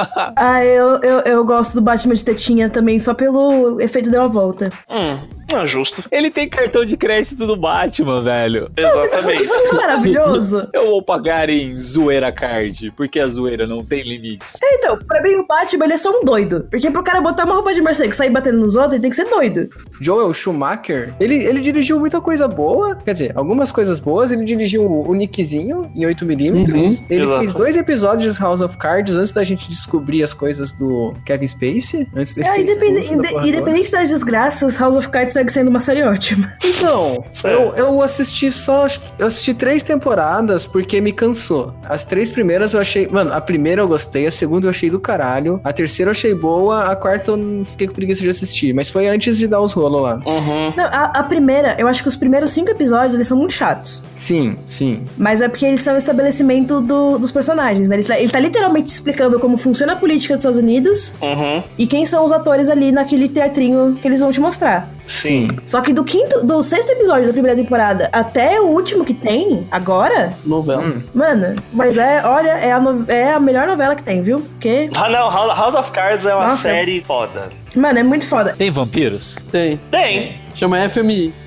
Ah, eu, eu, eu gosto do Batman de tetinha também, só pelo efeito deu a volta. Hum, não é justo. Ele tem cartão de crédito do Batman, velho. Exatamente. Isso não é maravilhoso? Eu vou pagar em zoeira card, porque a zoeira não tem limites. É, então, pra mim o Batman ele é só um doido. Porque pro cara botar uma roupa de morcego e sair batendo nos outros, ele tem que ser doido. Joel Schumacher, ele, ele dirigiu muita coisa boa, quer dizer, algumas coisas boas. Ele dirigiu o Nickzinho em oito milímetros. Uhum, ele exato. fez dois episódios de House of Cards antes da gente descobrir as coisas do Kevin Spacey. Antes desse É, independente, expulso da porra toda. independente das desgraças, House of Cards segue sendo uma série ótima. Então, eu, eu assisti só, acho que- eu assisti três temporadas porque me cansou. As três primeiras eu achei, mano, a primeira eu gostei, a segunda eu achei do caralho, a terceira eu achei boa, a quarta eu não fiquei com preguiça de assistir, mas foi antes de dar os rolos lá. Uhum. Não, a, a primeira, eu acho que os primeiros cinco episódios, eles são muito chatos. Sim, sim. Mas é porque eles são o estabelecimento do- dos personagens, né? Ele tá, ele tá literalmente explicando como funciona a política dos Estados Unidos Uhum. e quem são os atores ali naquele teatrinho que eles vão te mostrar. Sim. Só que do quinto, do sexto episódio da primeira temporada até o último que tem, agora, Novela. Hum. mano, mas é, olha, é a, no- é a melhor novela que tem, viu? Porque, Ah, não, House House of Cards é uma Nossa. série foda. mano, é muito foda. Tem vampiros? Tem. Tem. Chama F M I.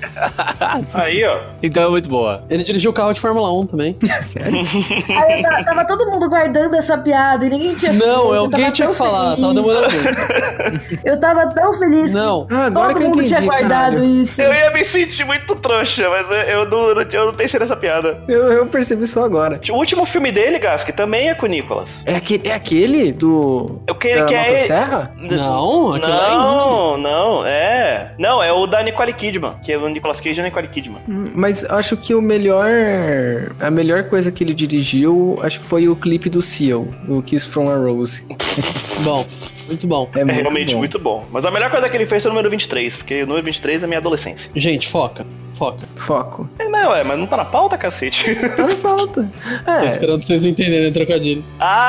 Aí, ó. Então é muito boa. Ele dirigiu o carro de Fórmula um também. Sério? Aí eu ta- tava todo mundo guardando essa piada e ninguém tinha Não, feito, é eu alguém tava tinha tão que falar, feliz. tava demorando muito. Eu tava tão feliz Não. que Ah, agora todo que eu mundo entendi, tinha guardado caralho. isso. Eu ia me sentir muito trouxa, mas eu, eu, não, eu não pensei nessa piada. Eu, eu percebi só agora. O último filme dele, Gask, também é com o Nicolas. É aquele, é aquele do... Eu que, da que é. motosserra? Não, aquilo lá é Não, não, é. Não, é o da Nicole Kidman, que é o Nicolas Cage e a Nicole Kidman. Hum, Mas acho que o melhor... A melhor coisa que ele dirigiu, acho que foi o clipe do Seal, o Kiss from a Rose. Bom, muito bom. É, É muito realmente bom. muito bom. Mas a melhor coisa que ele fez foi o número vinte e três, porque o número vinte e três é minha adolescência. Gente, foca. Foca. Foco. É, mas, ué, mas não tá na pauta, cacete? Tá na pauta. Tô É, esperando vocês entenderem o trocadilho.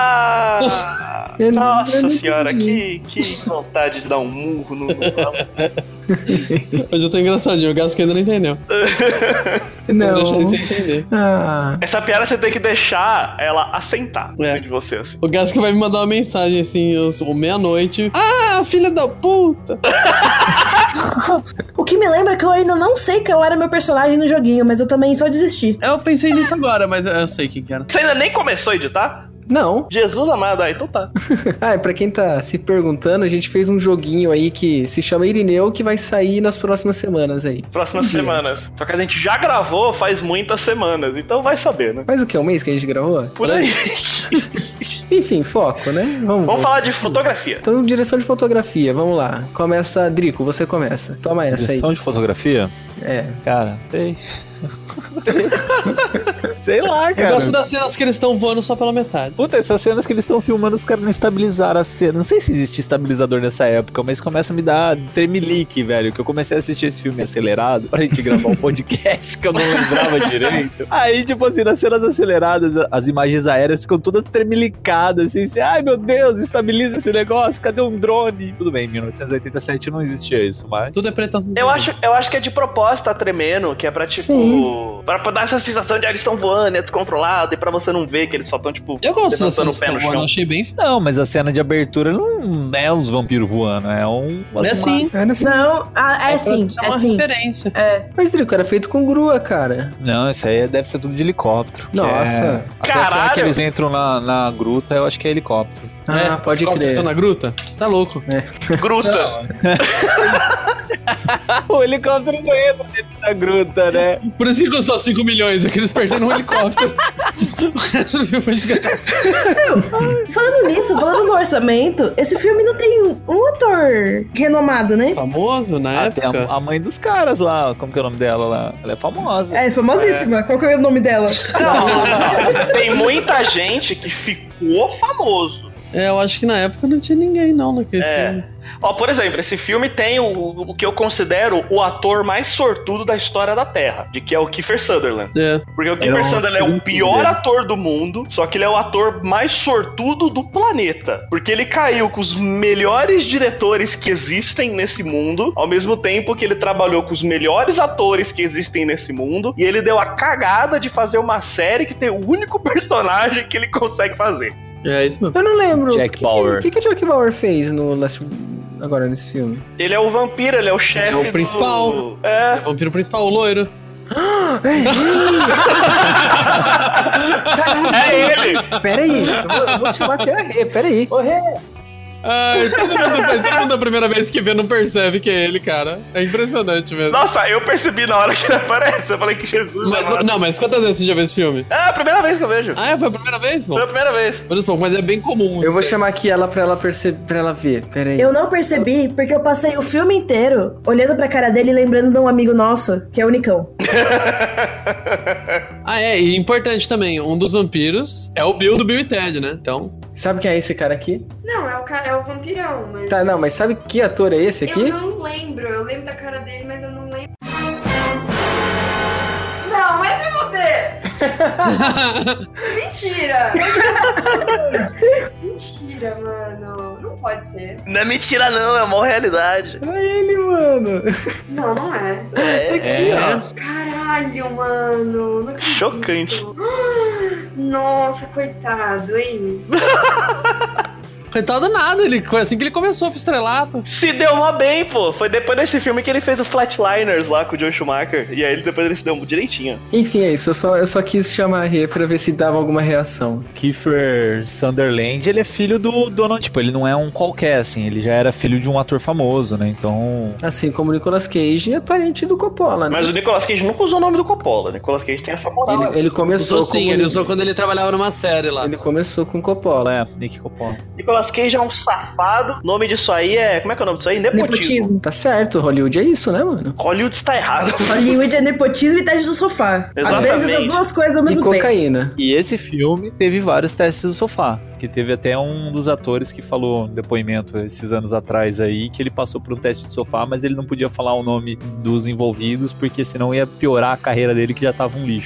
Ah! Eu não- Nossa eu não senhora, entendi. que, que vontade de dar um murro no. no- Hoje eu tô engraçadinho, o Gasco ainda não entendeu. Vou não. deixar ele sem entender. Ah, Essa piada você tem que deixar ela assentar É. dentro de você, assim. O Gasco vai me mandar uma mensagem assim, às- ou meia-noite. Ah, filha da puta! O que me lembra que eu ainda não sei qual era meu personagem no joguinho, mas eu também só desisti. Eu pensei nisso agora, mas eu sei quem que era. Você ainda nem começou a editar? Não. Jesus amado, aí então tá. Ah, e pra quem tá se perguntando, a gente fez um joguinho aí que se chama Irineu, que vai sair nas próximas semanas aí. Próximas Um dia. semanas. Só que a gente já gravou faz muitas semanas, então vai saber, né? Faz o que? Um mês que a gente gravou? Por aí. Enfim, foco, né? Vamos, Vamos falar de fotografia. Então, direção de fotografia, vamos lá. Começa, Drico, você começa. Toma essa aí. Direção de fotografia? É. Cara, sei. Sei lá, Eu cara. gosto das cenas que eles estão voando só pela metade. Puta, essas cenas que eles estão filmando, os caras não estabilizaram a cena. Não sei se existe estabilizador nessa época, mas começa a me dar tremelique, velho. Que eu comecei a assistir esse filme acelerado pra gente gravar um podcast que eu não lembrava direito. Aí, tipo assim, nas cenas aceleradas, as imagens aéreas ficam todas tremelicadas, assim, assim, ai meu Deus, estabiliza esse negócio, cadê um drone? Tudo bem, em mil novecentos e oitenta e sete não existia isso, mas... Tudo é preto. Eu acho, eu acho que é de propósito tá tremendo, que é pra tipo. Sim. Pra, pra dar essa sensação de ah, eles estão voando, é descontrolado, e pra você não ver que eles só estão, tipo, Eu gosto dessa levantando o pé no voando, eu chão. achei bem. Não, mas a cena de abertura não é uns vampiros voando, é um... É assim. Era assim. Não, ah, é sim, É é uma sim. referência. É. Mas, Drico, era feito com grua, cara. Não, isso aí deve ser tudo de helicóptero. que Nossa. É... Até a cena Caralho! que eles entram na, na gruta, eu acho que é helicóptero. Ah, É, pode qual que crer. Tô na gruta? Tá louco. Gruta. O helicóptero não entra dentro da gruta, né? Por isso que custou cinco milhões, é que eles perderam um helicóptero. O resto do filme foi de graça. Falando nisso, falando no orçamento, esse filme não tem um ator renomado, né? Famoso na Ah, tem época. a, a mãe dos caras lá, como que é o nome dela lá? Ela é famosa. É, famosíssima. Qual que é o nome dela? Não, não, não. Tem muita gente que ficou famoso. É, eu acho que na época não tinha ninguém não naquele É. filme. Ó, por exemplo, esse filme tem o, o que eu considero o ator mais sortudo da história da Terra, de que é o Kiefer Sutherland. É. Porque o Ele Kiefer é um Sutherland é o filho pior dele. ator do mundo, só que ele é o ator mais sortudo do planeta. Porque ele caiu com os melhores diretores que existem nesse mundo, ao mesmo tempo que ele trabalhou com os melhores atores que existem nesse mundo, e ele deu a cagada de fazer uma série que tem o único personagem que ele consegue fazer. É isso mesmo. Eu não lembro. Jack o que, Bauer. O que, que o Jack Bauer fez no last... agora nesse filme? Ele é o vampiro, ele é o chefe É o do- principal. É É. o vampiro principal, o loiro. É ele! Pera aí, eu vou, eu vou chamar até a Rê, pera aí. Ô, Rê. Ai, todo mundo, todo mundo a primeira vez que vê não percebe que é ele, cara. É impressionante mesmo. Nossa, eu percebi na hora que ele aparece. Eu falei que Jesus. Mas, amado. não, mas quantas vezes você já viu esse filme? É a primeira vez que eu vejo. Ah, é, foi a primeira vez? Bom, Foi a primeira vez. menos pouco, mas é bem comum. Eu vou isso aí. chamar aqui ela pra ela perceber, pra ela ver. Pera aí. Eu não percebi porque eu passei o filme inteiro olhando pra cara dele e lembrando de um amigo nosso, que é o Nicão. Ah, é, e importante também, um dos vampiros é o Bill do Bill e Ted, né? Então, Sabe quem é esse cara aqui? Não, é o, cara, é o vampirão, mas. Tá, não, mas sabe que ator é esse aqui? Eu não lembro. Eu lembro da cara dele, mas eu não lembro. Não, vai se fuder! Mentira! Mentira, mano. Não pode ser. Não é mentira, não, é uma realidade. É ele, mano. Não, não é. é, Caralho, mano. Não acredito. Chocante. Nossa, coitado, hein? coitado nada, ele, foi assim que ele começou pro estrelato. Se deu mó bem, pô. Foi depois desse filme que ele fez o Flatliners lá com o Joe Schumacher. E aí ele, depois ele se deu direitinho. Enfim, é isso. Eu só, eu só quis chamar a Rê pra ver se dava alguma reação. Kiefer Sutherland, ele é filho do Donald, tipo, ele não é um qualquer, assim, ele já era filho de um ator famoso, né, então... Assim como o Nicolas Cage é parente do Coppola, né? Mas o Nicolas Cage nunca usou o nome do Coppola. O Nicolas Cage tem essa moral. Ele, ele começou Usou sim, como- ele usou quando ele trabalhava numa série lá. Ele começou com Coppola. É, Nick Coppola. Nicolas Cage é um safado. O nome disso aí é... Como é que é o nome disso aí? Nepotismo. Nepotismo. Tá certo, Hollywood é isso, né, mano? Hollywood está errado. Hollywood é nepotismo e teste do sofá. Às Exatamente. vezes as duas coisas ao E mesmo tempo. cocaína. E esse filme teve vários testes do sofá, que teve até um dos atores que falou no depoimento esses anos atrás aí, que ele passou por um teste de sofá, mas ele não podia falar o nome dos envolvidos, porque senão ia piorar a carreira dele, que já tava um lixo.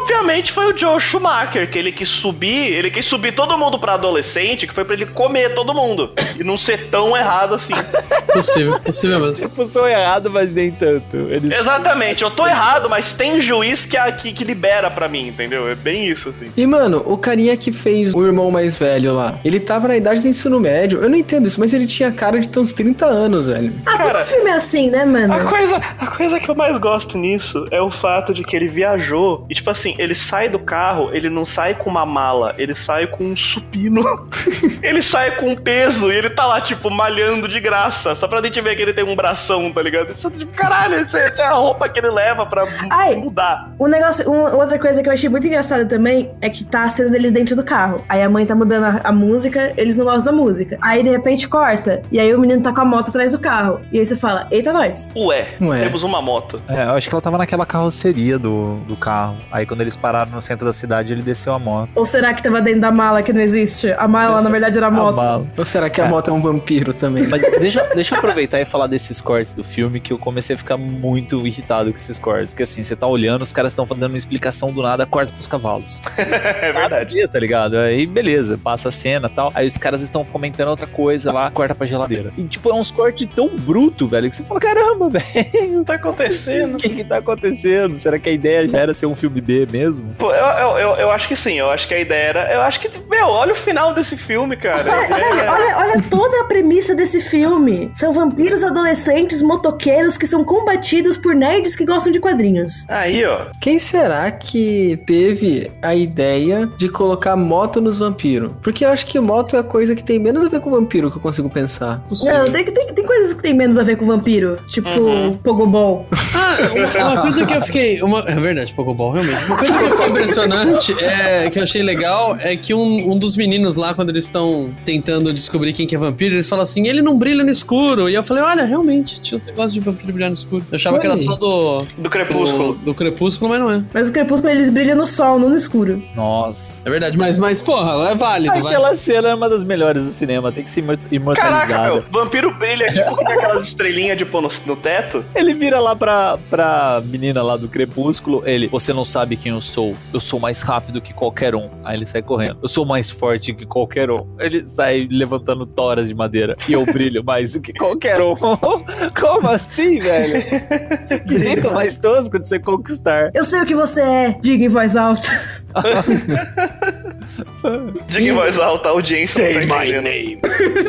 Obviamente foi o Joe Schumacher, que ele quis subir, ele quis subir todo mundo pra adolescente, que foi pra ele comer todo mundo. E não ser tão errado assim. Possível, possível mesmo. Tipo, sou errado, mas nem tanto. Eles... Exatamente, eu tô errado, mas tem juiz que, que, que libera pra mim, entendeu? É bem isso, assim. E, mano, o carinha que fez o irmão mais velho lá, ele tava na idade do ensino médio. Eu não entendo isso, mas ele tinha cara de ter uns trinta anos, velho. Ah, Cara, todo filme é assim, né, mano? A coisa, a coisa que eu mais gosto nisso é o fato de que ele viajou e, tipo assim, ele sai do carro, ele não sai com uma mala, ele sai com um supino. Ele sai com um peso e ele tá lá, tipo, malhando de graça, só pra gente ver que ele tem um bração, tá ligado? Isso, tipo, caralho, essa é a roupa que ele leva pra Ai, mudar. Um negócio, um, outra coisa que eu achei muito engraçada também é que tá a cena deles dentro do carro. Aí a mãe tá mudando a, a música, eles não gostam da música. Aí de repente corta, e aí o menino tá com a moto atrás do carro. E aí você fala, eita nós. Ué, Ué. temos uma moto. É, eu acho que ela tava naquela carroceria do, do carro. Aí quando eles pararam no centro da cidade, ele desceu a moto. Ou será que tava dentro da mala que não existe? A mala, na verdade, era a moto. A bala. Ou será que a moto é um vampiro também? Mas deixa, deixa eu aproveitar e falar desses cortes do filme, que eu comecei a ficar muito irritado com esses cortes. Que assim, você tá olhando, os caras estão fazendo uma explicação do nada, corta pros cavalos. É verdade. Dia, tá ligado? Aí beleza, passa a cena e tal. Aí os caras estão comentando outra coisa lá, corta pra geladeira. E tipo, é uns cortes tão bruto, velho, que você fala, caramba, velho. O que tá acontecendo? O que que tá acontecendo? Será que a ideia já era ser um filme B mesmo? Pô, eu, eu, eu, eu acho que sim, eu acho que a ideia era. Eu acho que, meu, olha o final desse filme, cara. Olha, É- olha, olha toda a premissa desse filme. São vampiros adolescentes motoqueiros que são combatidos por nerds que gostam de quadrinhos. Aí, ó. Quem será que teve a ideia de colocar moto nos vampiros? Porque eu acho que moto é a coisa que tem menos a ver com vampiro que eu consigo pensar. Não, tem, tem, tem coisas que tem menos a ver com vampiro. Tipo, Uhum. Pogobol. Ah, uma, uma coisa que eu fiquei. Uma, é verdade, Pokéball, realmente. Uma coisa que eu fiquei impressionante, é, que eu achei legal, é que um, um dos meninos lá, quando eles estão tentando descobrir quem que é vampiro, eles falam assim: ele não brilha no escuro. E eu falei: olha, realmente, tinha os negócios de vampiro brilhar no escuro. Eu achava Olha que era aí. só do. Do Crepúsculo. Do, do Crepúsculo, mas não é. Mas o crepúsculo, eles brilham no sol, não no escuro. Nossa. É verdade, mas, mas porra, é válido. vai. Aquela cena é uma das melhores do cinema, tem que ser imor- imortalizada. Caraca, meu, vampiro brilha tipo com aquelas estrelinhas de pôr no, no teto. Ele vira lá pra, pra menina lá do Crepúsculo, ele, você não sabe quem eu sou, eu sou mais rápido que qualquer um. Aí ele sai correndo, eu sou mais forte que qualquer um. Ele sai levantando toras de madeira, e eu brilho mais do que qualquer um. Como assim, velho? Que jeito mais tosco de você conquistar. Eu sei o que você é, diga em voz alta. Diga em voz alta, a audiência Say não tá my entendendo. name.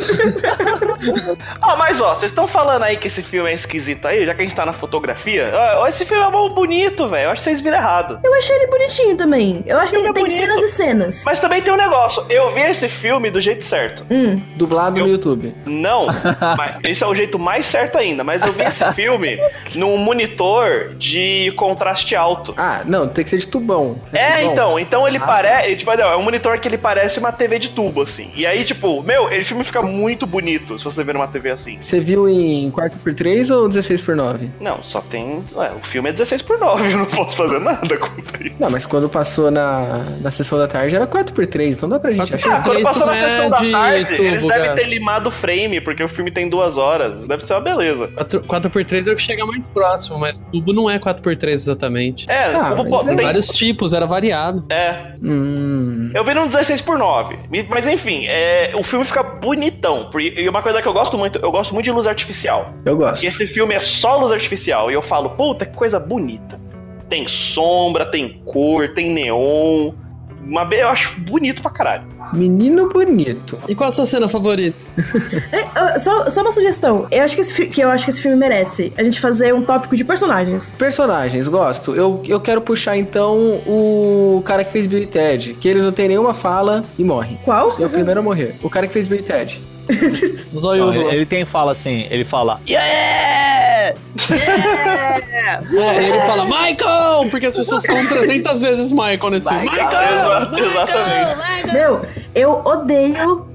Ah, mas ó, vocês estão falando aí que esse filme é esquisito aí, já que a gente tá na fotografia. Ó, esse filme é bom bonito, velho. Eu acho que vocês viram errado. Eu achei ele bonitinho também. Eu acho que Filme tem, é tem bonito. cenas e cenas. Mas também tem um negócio. Eu vi esse filme do jeito certo. Hum. Dublado Eu- no YouTube. Não, mas esse é o jeito mais certo ainda. Mas eu vi esse filme num monitor de contraste alto. Ah, não, tem que ser de tubão. É, tubão. então, então ele Ah, parece, tipo, não, é um monitor que ele parece uma T V de tubo, assim. E aí, tipo, meu, esse filme fica muito bonito se você ver uma T V assim. Você viu em quatro por três ou dezesseis por nove? Não, só tem. Ué, o filme é dezesseis por nove, eu não posso fazer nada contra isso. Não, mas quando passou na, na sessão da tarde era quatro por três, então dá pra gente quatro por Ah, achar. quando três passou na não é sessão da de tarde, tubo, eles devem cara. ter limado o frame, porque o filme tem duas horas. Deve ser uma beleza. quatro por três é o que chega mais próximo, mas tubo não é quatro por três exatamente. É, Ah, o- mas tem- Tem vários tipos, era variado. É, Hum. eu vi num dezesseis por nove. Mas enfim, é, o filme fica bonitão. porque- E uma coisa que eu gosto muito, eu gosto muito de luz artificial. Eu gosto. E esse filme é só luz artificial. E eu falo, puta, que coisa bonita. Tem sombra, tem cor, tem neon. Uma, be- eu acho bonito pra caralho. Menino bonito. E qual a sua cena favorita? É, ah, só, só uma sugestão. Eu acho que, esse, fi- que eu acho que esse filme merece a gente fazer um tópico de personagens. Personagens, gosto. Eu, eu quero puxar então o cara que fez Bill e Ted, que ele não tem nenhuma fala e morre. Qual? É o primeiro a morrer. O cara que fez Bill e Ted. Zóio. Não, ele, ele tem fala assim, ele fala, yeah! Yeah! É, ele fala Michael! Porque as pessoas falam trezentas vezes Michael nesse filme. Michael! Exa- exatamente. Meu, eu odeio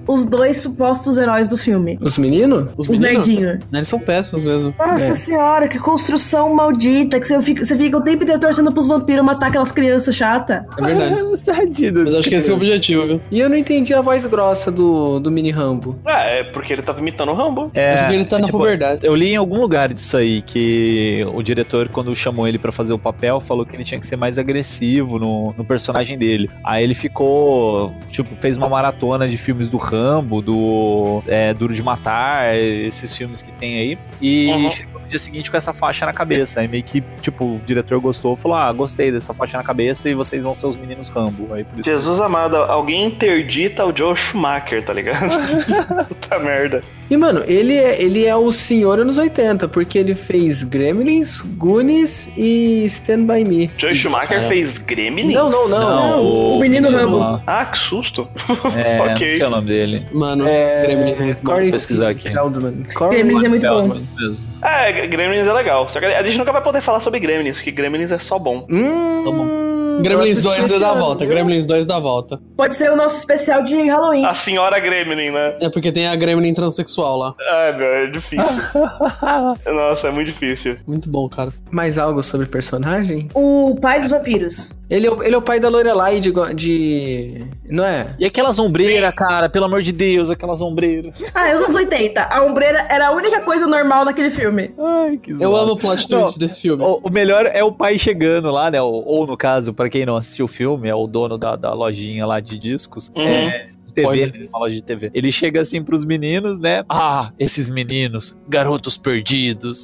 os dois supostos heróis do filme. Os meninos? Os, Os meninos? nerdinhos. Eles são péssimos mesmo. Nossa É. senhora, que construção maldita. Que você fica, você fica o tempo inteiro torcendo pros vampiros matar aquelas crianças chatas. É verdade. Sadido. Mas acho que esse é o objetivo, viu? E eu não entendi a voz grossa do, do mini Rambo. É, é porque ele tava imitando o Rambo. É porque ele tá na puberdade. Eu li em algum lugar disso aí que o diretor, quando chamou ele pra fazer o papel, falou que ele tinha que ser mais agressivo no, no personagem dele. Aí ele ficou, tipo, fez uma maratona de filmes do Rambo, do é, Duro de Matar, esses filmes que tem aí, e Uhum. chegou no dia seguinte com essa faixa na cabeça. Aí meio que, tipo, o diretor gostou, falou, ah, gostei dessa faixa na cabeça e vocês vão ser os meninos Rambo. Aí, por isso Jesus amado, alguém interdita o Joel Schumacher, tá ligado? Puta merda. E, mano, ele é, ele é o senhor anos oitenta, porque ele fez Gremlins, Goonies e Stand By Me. Joel Schumacher Cara. fez Gremlins? Não, não, não. Não, o menino Rambo. lá. Ah, que susto. É, não Ok. sei o nome dele. Mano, É, Gremlins é muito bom. Corey pesquisar aqui. Feldman. Corey- Gremlins é muito bom. Feldman mesmo. É, Gremlins é legal. Só que a gente nunca vai poder falar sobre Gremlins, porque Gremlins é só bom. Hum, Tá bom. eu Gremlins assisti dois esse dá a ano, volta. viu? Gremlins dois dá a volta. Pode ser o nosso especial de Halloween. A senhora Gremlin, né? É porque tem a Gremlin transexual lá. Ai, meu, é difícil. Nossa, é muito difícil. Muito bom, cara. Mais algo sobre personagem? O pai dos vampiros. Ele é, o- ele é o pai da Lorelai de, go- de... Não é? E aquelas ombreiras, cara, pelo amor de Deus, aquelas ombreiras. Ah, é os anos oitenta. A ombreira era a única coisa normal naquele filme. Ai, que Eu zoado. amo o plot twist Não, desse filme. O, o melhor é o pai chegando lá, né? Ou, ou no caso, pra quem não assistiu o filme, é o dono da, da lojinha lá de discos. Uhum. É, de T V, Spoiler. uma loja de T V. Ele chega assim pros meninos, né? Ah, esses meninos, garotos perdidos.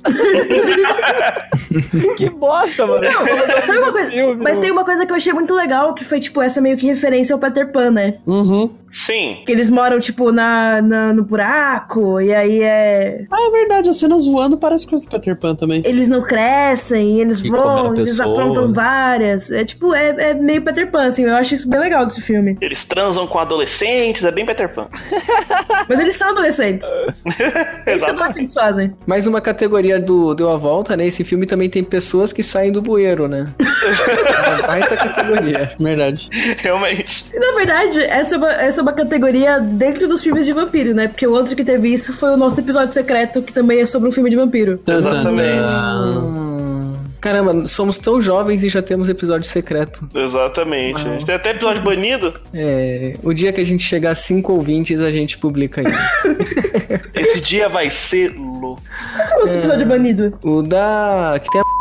Que bosta, mano. Sabe uma coisa? Filme, Mas tem uma coisa que eu achei muito legal, que foi, tipo, essa meio que referência ao Peter Pan, né? Uhum. Sim. Que eles moram, tipo, na, na- no buraco, e aí é... Ah, é verdade. As cenas voando parece coisa do Peter Pan também. Eles não crescem, eles E vão, comendo eles pessoas. aprontam várias. É, tipo, é, é meio Peter Pan, assim. Eu acho isso bem legal desse filme. Eles transam com adolescentes, é bem Peter Pan. Mas eles são adolescentes. É isso que Exatamente. adolescentes fazem. Mais uma categoria do Deu a Volta, né? Esse filme também tem pessoas que saem do bueiro, né? É uma baita categoria. Verdade. Realmente. E, na verdade, essa é, uma, essa é uma categoria dentro dos filmes de vampiro, né? Porque o outro que teve isso foi o nosso episódio secreto, que também é sobre um filme de vampiro. Exatamente. Hum. Caramba, somos tão jovens e já temos episódio secreto. Exatamente. A gente tem até episódio banido. É, o dia que a gente chegar a cinco ouvintes, a gente publica aí. Esse dia vai ser louco. Qual é o nosso episódio banido? O da... que tem a...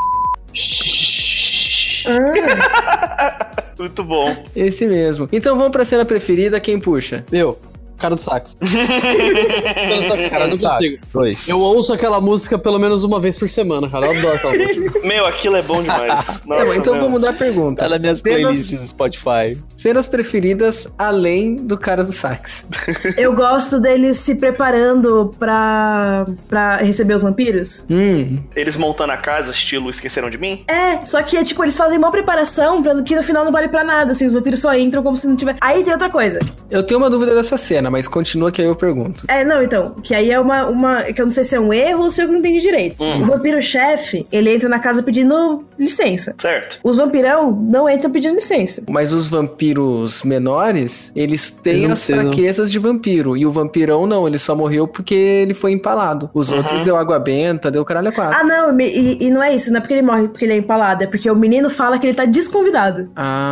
Muito bom. Esse mesmo. Então vamos pra cena preferida, quem puxa? Eu. Cara do sax. Cara do sax, cara, eu não consigo. Dois. Eu ouço aquela música pelo menos uma vez por semana, cara. Eu adoro aquela música. Meu, aquilo é bom demais. Nossa, Tá, então meu. vamos mudar a pergunta. Tá nas minhas Cenas- playlists do Spotify. Cenas preferidas além do cara do sax. Eu gosto deles se preparando pra, pra receber os vampiros. Hum, Eles montando a casa, estilo Esqueceram de Mim? É, só que é tipo, eles fazem uma preparação pra que no final não vale pra nada, assim, os vampiros só entram como se não tiver. Aí tem outra coisa. eu tenho uma dúvida dessa cena, mas continua que aí eu pergunto. É, não, então, que aí é uma, uma que eu não sei se é um erro ou se eu não entendi direito. Hum. O vampiro-chefe, ele entra na casa pedindo licença. Certo. Os vampirão não entram pedindo licença. Mas os vampiros menores, eles têm Eles não as precisam. fraquezas de vampiro. E o vampirão não, ele só morreu porque ele foi empalado. Os outros deu água benta, deu caralho a quatro. Ah, não, me- e, e não é isso, não é porque ele morre porque ele é empalado, é porque o menino fala que ele tá desconvidado.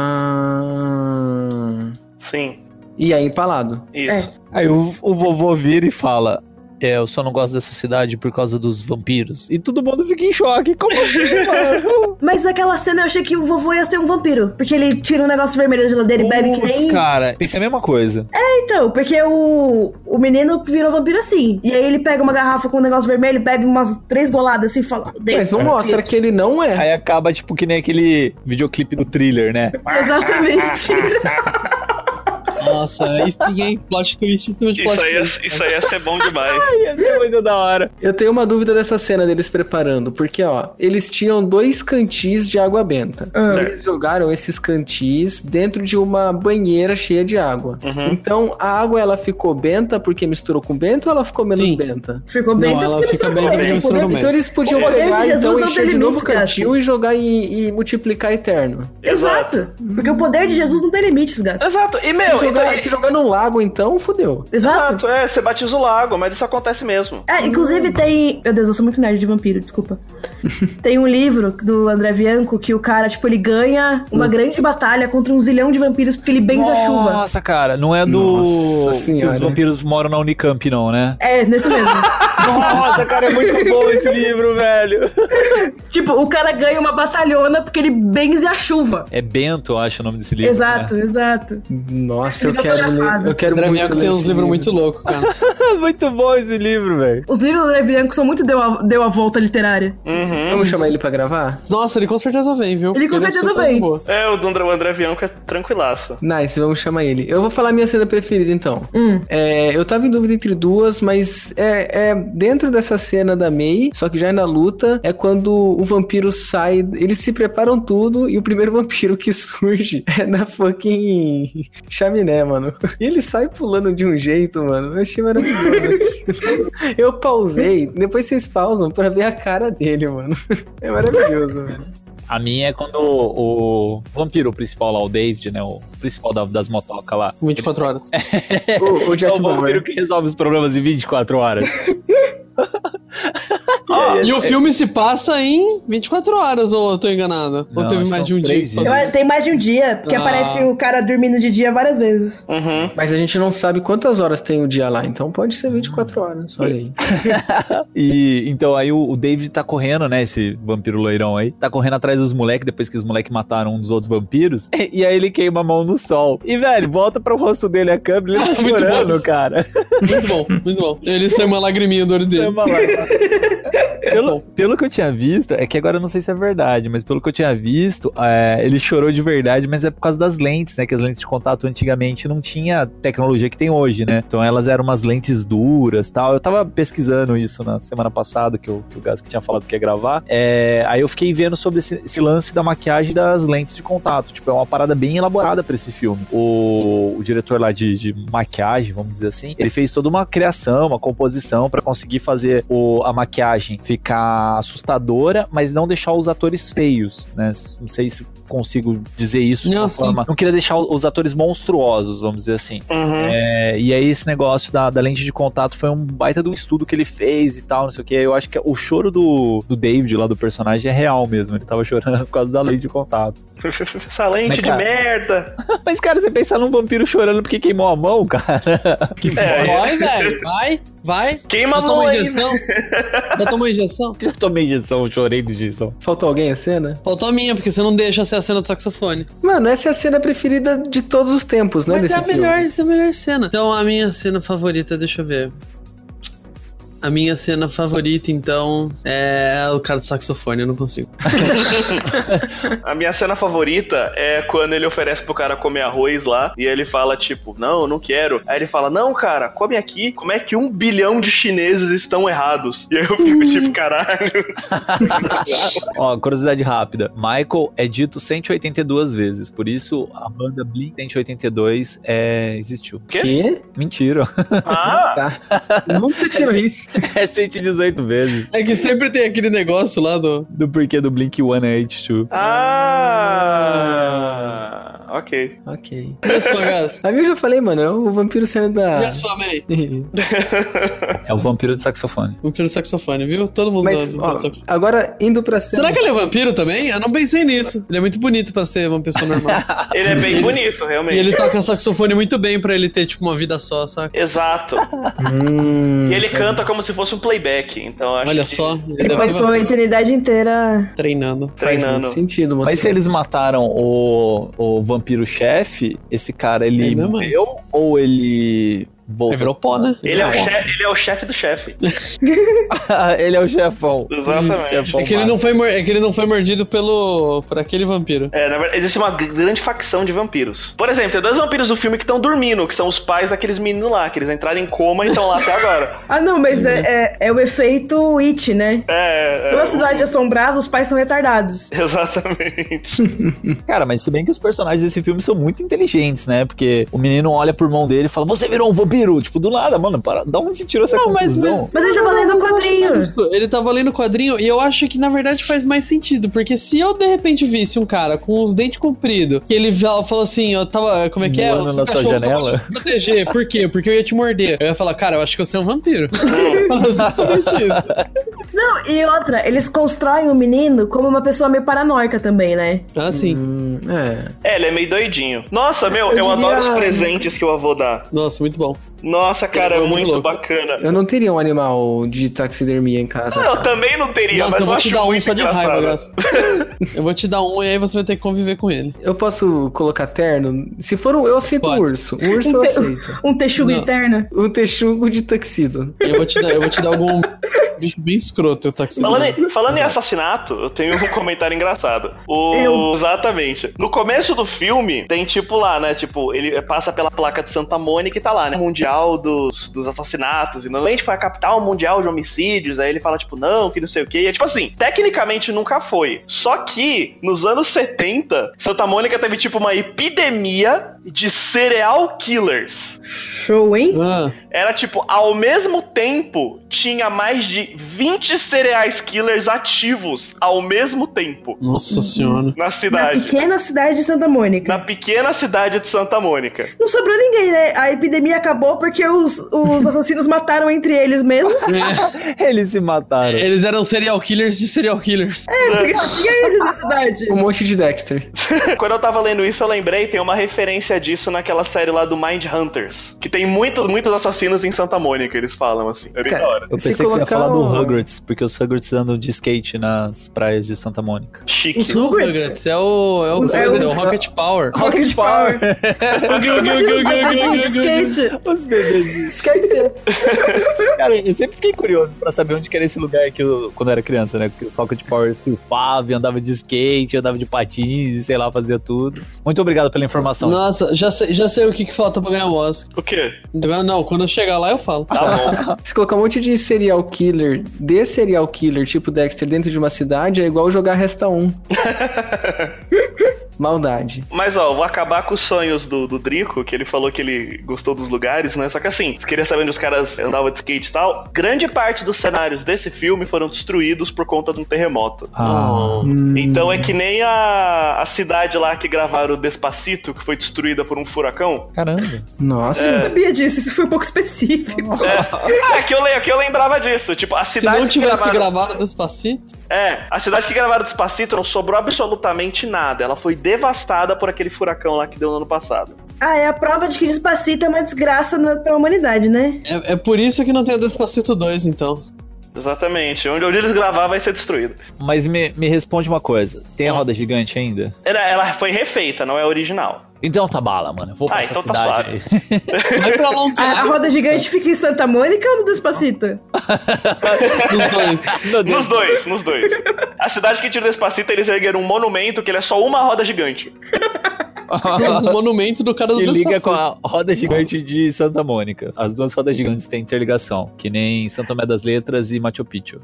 Ah. Sim. E é empalado. Isso. Aí o, o vovô vira e fala: É, eu só não gosto dessa cidade por causa dos vampiros. E todo mundo fica em choque. Como assim, mano? Mas naquela cena eu achei que o vovô ia ser um vampiro, porque ele tira um negócio vermelho da geladeira e bebe que Putz, nem... cara, pensei a mesma coisa. Então, porque o, o menino virou vampiro assim. E aí ele pega uma garrafa com um negócio vermelho, bebe umas três goladas assim e fala... Mas não mostra que ele não é. Aí acaba, tipo, que nem aquele videoclipe do Thriller, né? Exatamente. Nossa, aí sim, hein? Plot twist em cima de plot Isso aí, ia, twist. isso aí ia ser bom demais. Ia ser muito da hora. Eu tenho uma dúvida dessa cena deles preparando, porque ó, eles tinham dois cantis de água benta. Eles jogaram esses cantis dentro de uma banheira cheia de água. Então a água ela ficou benta porque misturou com bento ou ela ficou menos Sim. benta? Ficou Não, bem... ela fica bem bem, porque misturou com Então bem. eles podiam O poder de pegar Jesus então não encher tem de novo o limites, cantil e jogar e, e multiplicar eterno. Exato. Porque o poder de Jesus não tem limites, Gas. Exato. E, meu, Se jogar jogar, se jogar num lago, então, fudeu. Exato. Exato, é, você batiza o lago, mas isso acontece mesmo. É, inclusive tem... Meu Deus, eu sou muito nerd de vampiro, desculpa. Tem um livro do André Bianco que o cara, tipo, ele ganha uma grande batalha contra um zilhão de vampiros porque ele benze a chuva. Nossa, cara, não é do... Nossa que senhora. os vampiros moram na Unicamp, não, né? É, nesse mesmo. Nossa, cara, é muito bom esse livro, velho. Tipo, o cara ganha uma batalhona porque ele benze a chuva. É Bento, eu acho o nome desse livro. Exato, né? exato. Nossa, eu Ele quero fotografado. ler. Eu quero André muito Bianco ler tem uns esse livros livro. muito loucos, cara. Muito bom esse livro, velho. Os livros do André Bianco são muito deu a, deu a volta literária. Vamos chamar ele pra gravar? Nossa, ele com certeza vem, viu? Ele com Porque certeza é super vem. boa. É, o do André, o André Bianco é tranquilaço. Nice, vamos chamar ele. Eu vou falar minha cena preferida, então. Hum. É, eu tava em dúvida entre duas, mas é, é dentro dessa cena da May, só que já é na luta, é quando o vampiro sai, eles se preparam tudo e o primeiro vampiro que surge é na fucking chaminé, mano. E ele sai pulando de um jeito, mano. Eu achei maravilhoso aquilo. Eu pausei, depois vocês pausam pra ver a cara dele, mano. É maravilhoso, velho. A minha é quando o, o vampiro principal lá, o David, né? O principal da- das motocas lá. vinte e quatro horas. O, o É Jack o vampiro Bauer. que resolve os problemas em vinte e quatro horas. E o filme se passa em vinte e quatro horas, ou eu tô enganado? Ou Não, teve acho mais que de um uns dia? três que dias. faz Eu- isso? tem mais de um dia, porque Ah. aparece o cara dormindo de dia várias vezes. Uhum. Mas a gente não sabe quantas horas tem o dia lá, então pode ser vinte e quatro horas. Olha aí. E então aí o, o David tá correndo, né? Esse vampiro loirão aí. Tá correndo atrás dos moleques depois que os moleques mataram um dos outros vampiros. E, aí ele queima a mão no sol. E, velho, volta pro rosto dele a câmera, ele tá Muito chorando, bom. cara. Muito bom, muito bom. Ele sai uma lagriminha do olho dele. Chama lá. Pelo, pelo que eu tinha visto, é que agora eu não sei se é verdade, mas pelo que eu tinha visto, é, ele chorou de verdade, mas é por causa das lentes, né? Que as lentes de contato antigamente não tinha tecnologia que tem hoje, né? Então elas eram umas lentes duras e tal. Eu tava pesquisando isso na semana passada, que, eu, que o Gas que tinha falado que ia gravar. É, aí eu fiquei vendo sobre esse, esse lance da maquiagem das lentes de contato. Tipo, é uma parada bem elaborada pra esse filme. O, o diretor lá de, de maquiagem, vamos dizer assim, ele fez toda uma criação, uma composição pra conseguir fazer o, a maquiagem ficar assustadora, mas não deixar os atores feios, né? Não sei se consigo dizer isso de Não, uma sim, forma. sim. Não queria deixar os atores monstruosos, vamos dizer assim. Uhum. É, e aí esse negócio da, da lente de contato foi um baita do estudo que ele fez e tal, não sei o que. Eu acho que o choro do, do David lá, do personagem, é real mesmo. Ele tava chorando por causa da lente de contato. Essa lente Mas, de cara- merda. Mas, cara, você pensar num vampiro chorando porque queimou a mão, cara. Que É. Vai, velho, vai, vai. Queima a Já mão tomou aí. injeção? Já tomou injeção? Eu tomei injeção, chorei de injeção. Faltou alguém a cena? Faltou a minha, porque você não deixa ser a cena do saxofone. Mano, essa é a cena preferida de todos os tempos, né? Mas Desse é a filme. melhor, essa é a melhor cena. Então, a minha cena favorita, deixa eu ver. A minha cena favorita, então, é o cara do saxofone, eu não consigo. A minha cena favorita é quando ele oferece pro cara comer arroz lá e ele fala, tipo, não, não quero. Aí ele fala, não, cara, come aqui. Como é que um bilhão de chineses estão errados? E aí eu fico tipo, caralho. Ó, curiosidade rápida. Michael é dito cento e oitenta e duas vezes, por isso a banda Blink cento e oitenta e dois é, existiu. Quê? Quê? Mentira. Ah, Tá. Onde você tirou isso? É cento e dezoito vezes. É que sempre tem aquele negócio lá do... Do porquê do Blink cento e oitenta e dois. ah, ok. Ok. E a sua, Gas? A minha eu já falei, mano, é o vampiro sendo E da... a sua, May? É o vampiro de saxofone. Vampiro saxofone, viu? Todo mundo Mas, vampiro ó, saxofone. agora indo pra cena... Será que ele é vampiro também? Eu não pensei nisso. Ele é muito bonito pra ser uma pessoa normal. Ele é bem bonito, E realmente. ele toca saxofone muito bem pra ele ter, tipo, uma vida só, saca? Exato. Hum, E ele canta como se fosse um playback, então acho Olha que só, ele Ele deve passou a estar eternidade inteira. treinando. faz treinando. muito sentido, moça. Mas se eles mataram o, o vampiro-chefe, esse cara, ele Ele não é morreu ou ele voltou? Aí virou pó, né? Ele é, o Não. chefe, ele é o chefe do chefe. Ele é o chefão. Exatamente. Chefão É que, ele não foi, mor- é que ele não foi mordido pelo por aquele vampiro. É, na verdade, existe uma g- grande facção de vampiros. Por exemplo, tem dois vampiros do filme que estão dormindo, que são os pais daqueles meninos lá, que eles entraram em coma e estão lá até agora. Ah, não, mas é, é, é o efeito It, né? É, é, Toda o- cidade assombrada, os pais são retardados. Exatamente. Cara, mas se bem que os personagens desse filme são muito inteligentes, né? Porque o menino olha por mão dele e fala, você virou um vampiro? vampiro? Tipo, do nada, mano, para, da onde você tirou essa Não, mas- conclusão? Mas ele tava lendo o quadrinho. Isso, ele tava lendo o quadrinho e eu acho que na verdade faz mais sentido, porque se eu de repente visse um cara com os dentes compridos, que ele fala falou assim, eu tava, como é que é? Voando O seu na sua cachorro janela. tava te proteger, por quê? Porque eu ia te morder. Eu ia falar, cara, eu acho que você é um vampiro. Fala exatamente isso. Não, e outra, eles constroem o menino como uma pessoa meio paranoica também, né? Ah, sim. Hum, é. É, ele é meio doidinho. Nossa, meu, eu, Eu diria- adoro os presentes que o avô dá. Nossa, muito bom. Nossa, cara, é Eu- eu muito louco. bacana. Eu não teria um animal de taxidermia em casa. Eu também não teria, Nossa, mas eu eu vou acho te dar um muito só de engraçado. raiva, Gas. Eu vou te dar um e aí você vai ter que conviver com ele. Eu posso colocar terno? Se for um, eu aceito Pode. um urso. Um urso eu Um te- aceito. Um texugo Não. eterno. Um texugo de tuxedo. Eu vou te dar, eu vou te dar algum bicho bem escroto, eu taxi. Falando em, falando em assassinato, eu tenho um comentário engraçado. O, Eu. Exatamente. No começo do filme, tem tipo lá, né? Tipo, ele passa pela placa de Santa Mônica e tá lá, né? Mundial dos, dos assassinatos. E normalmente foi a capital mundial de homicídios. Aí ele fala, tipo, não, que não sei o quê. E é tipo assim, tecnicamente nunca foi. Só que, nos anos setenta, Santa Mônica teve tipo uma epidemia de serial killers. Show, hein? Ah, Era tipo, ao mesmo tempo, tinha mais de vinte serial killers ativos ao mesmo tempo nossa senhora. na Na cidade. pequena cidade de Santa Mônica. Na pequena cidade de Santa Mônica. Não sobrou ninguém, né? A epidemia acabou porque os, os assassinos mataram entre eles mesmos. É, Eles se mataram. eles eram serial killers de serial killers. É, porque só tinha eles na cidade. Um monte de Dexter. Quando eu tava lendo isso, eu lembrei, tem uma referência disso naquela série lá do Mind Hunters. Que tem muitos, muitos assassinos em Santa Mônica, eles falam assim. É bem Cara, da hora. Eu Se pensei que você ia colocar falar do o- Hogwarts, porque os Hogwarts andam de skate nas praias de Santa Mônica. Chique. Os Não, Rugrats? Rugrats, é o, é o, Os- é é o, o- Rocket Power. Rocket Power. Imagina os rapazinhos de skate. Os bebês. Skate. Cara, eu sempre fiquei curioso pra saber onde que era esse lugar que eu, quando eu era criança, né? Porque os Rocket Power surfavam, andava de skate, andava de patins, e sei lá, fazia tudo. Muito obrigado pela informação. Nossa, já sei, já sei o que, que falta pra ganhar o Oscar. O quê? Não, quando eu chegar lá eu falo. Tá bom. Se colocar um monte de serial killer, de serial killer, tipo Dexter, dentro de uma cidade, é igual jogar Resta um. Maldade. Mas ó, eu vou acabar com os sonhos do, do Drico, que ele falou que ele gostou dos lugares, né? Só que assim, você queria saber onde os caras andavam de skate e tal. Grande parte dos cenários desse filme foram destruídos por conta de um terremoto. Ah, Então é que nem a, a cidade lá que gravaram o Despacito, que foi destruída por um furacão. caramba. Nossa. Eu sabia disso, isso foi um pouco específico. É, é que, eu, le- que eu lembrava disso. Tipo, a Se cidade não que tivesse gravaram... gravado Despacito, É, a cidade que gravaram Despacito não sobrou absolutamente nada. Ela foi devastada por aquele furacão lá que deu no ano passado. Ah, é a prova de que Despacito é uma desgraça na, pra humanidade, né? é, é por isso que não tem o Despacito dois, então. Exatamente. Onde, onde eles gravar vai ser destruído. Mas me, me responde uma coisa. Tem a roda gigante ainda? Ela, ela foi refeita, não é original. Então tá bala, mano. Vou pra Ah, essa então tá cidade suave. aí. Vai pra lá um A, a roda gigante fica em Santa Mônica ou no Despacito? dos dois. Meu Deus. Nos dois, nos dois. A cidade que tira Despacito, eles ergueram um monumento que ele é só uma roda gigante. O monumento do cara do Que liga Despacito. com a roda gigante de Santa Mônica. As duas rodas gigantes têm interligação, que nem São Tomé das Letras e Machu Picchu.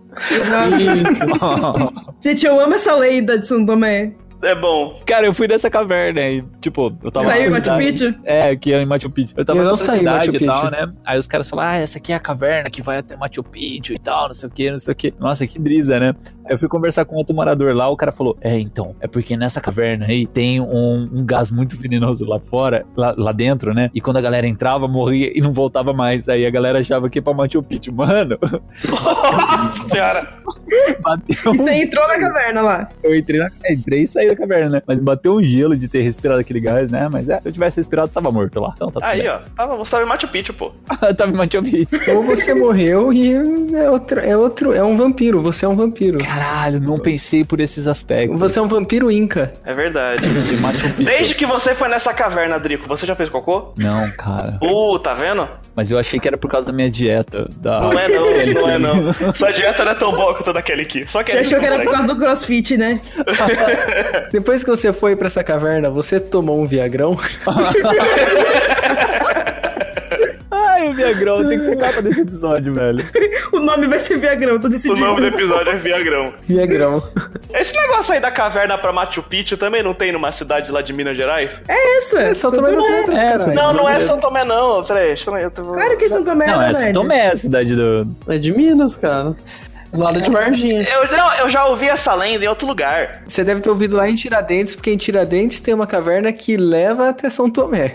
Isso. Gente, eu amo essa lenda de São Tomé. É bom. Cara, eu fui nessa caverna e, tipo, eu tava... Saiu em na Machu cidade- Picchu? É, que é em Machu Picchu. Eu tava Eu não na saí em cidade Machu e tal, Picchu. né? Aí os caras falaram, ah, essa aqui é a caverna que vai até Machu Picchu e tal, não sei o que, não sei o que. Nossa, que brisa, né? Aí eu fui conversar com outro morador lá, o cara falou, é, então, é porque nessa caverna aí tem um, um gás muito venenoso lá fora, lá, lá dentro, né? E quando a galera entrava, morria e não voltava mais. Aí a galera achava que ia pra Machu Picchu. Mano, Nossa senhora. bateu E você entrou na caverna lá. Eu entrei, na, é, entrei e saí da caverna, né? Mas bateu um gelo de ter respirado aquele gás, né? Mas é, se eu tivesse respirado, tava morto lá. Então tá tudo Aí, bem. ó. Tava, você tava em Machu Picchu, pô. Tava em Machu Picchu. Ou você morreu e é outro, é outro, é um vampiro, você é um vampiro. Caralho, não pensei por esses aspectos. Você é um vampiro inca. É verdade. De Machu Picchu. Desde que você foi nessa caverna, Drico, você já fez cocô? Não, cara. Uh, tá vendo? Mas eu achei que era por causa da minha dieta. Da... Não é não, não é não. Sua dieta não é tão boa quanto a daquele aqui. Só que Você a gente achou que era por consegue. causa do crossfit, né? Depois que você foi pra essa caverna, você tomou um viagrão? Ai, o Viagrão tem que ser capa desse episódio, velho. O O nome vai ser Viagrão, tô O decidindo. nome do episódio é Viagrão. Viagrão. Esse negócio aí da caverna pra Machu Picchu também não tem numa cidade lá de Minas Gerais? É essa. É São Tomé das Letras, É, caralho. Não, não é São Tomé não. Peraí, deixa eu... eu tô... Claro que é São Tomé, Não, né, é São velho? Tomé, a cidade do... É de Minas, cara. Do lado de Varginha. Eu, não, eu já ouvi essa lenda em outro lugar. Você deve ter ouvido lá em Tiradentes, porque em Tiradentes tem uma caverna que leva até São Tomé.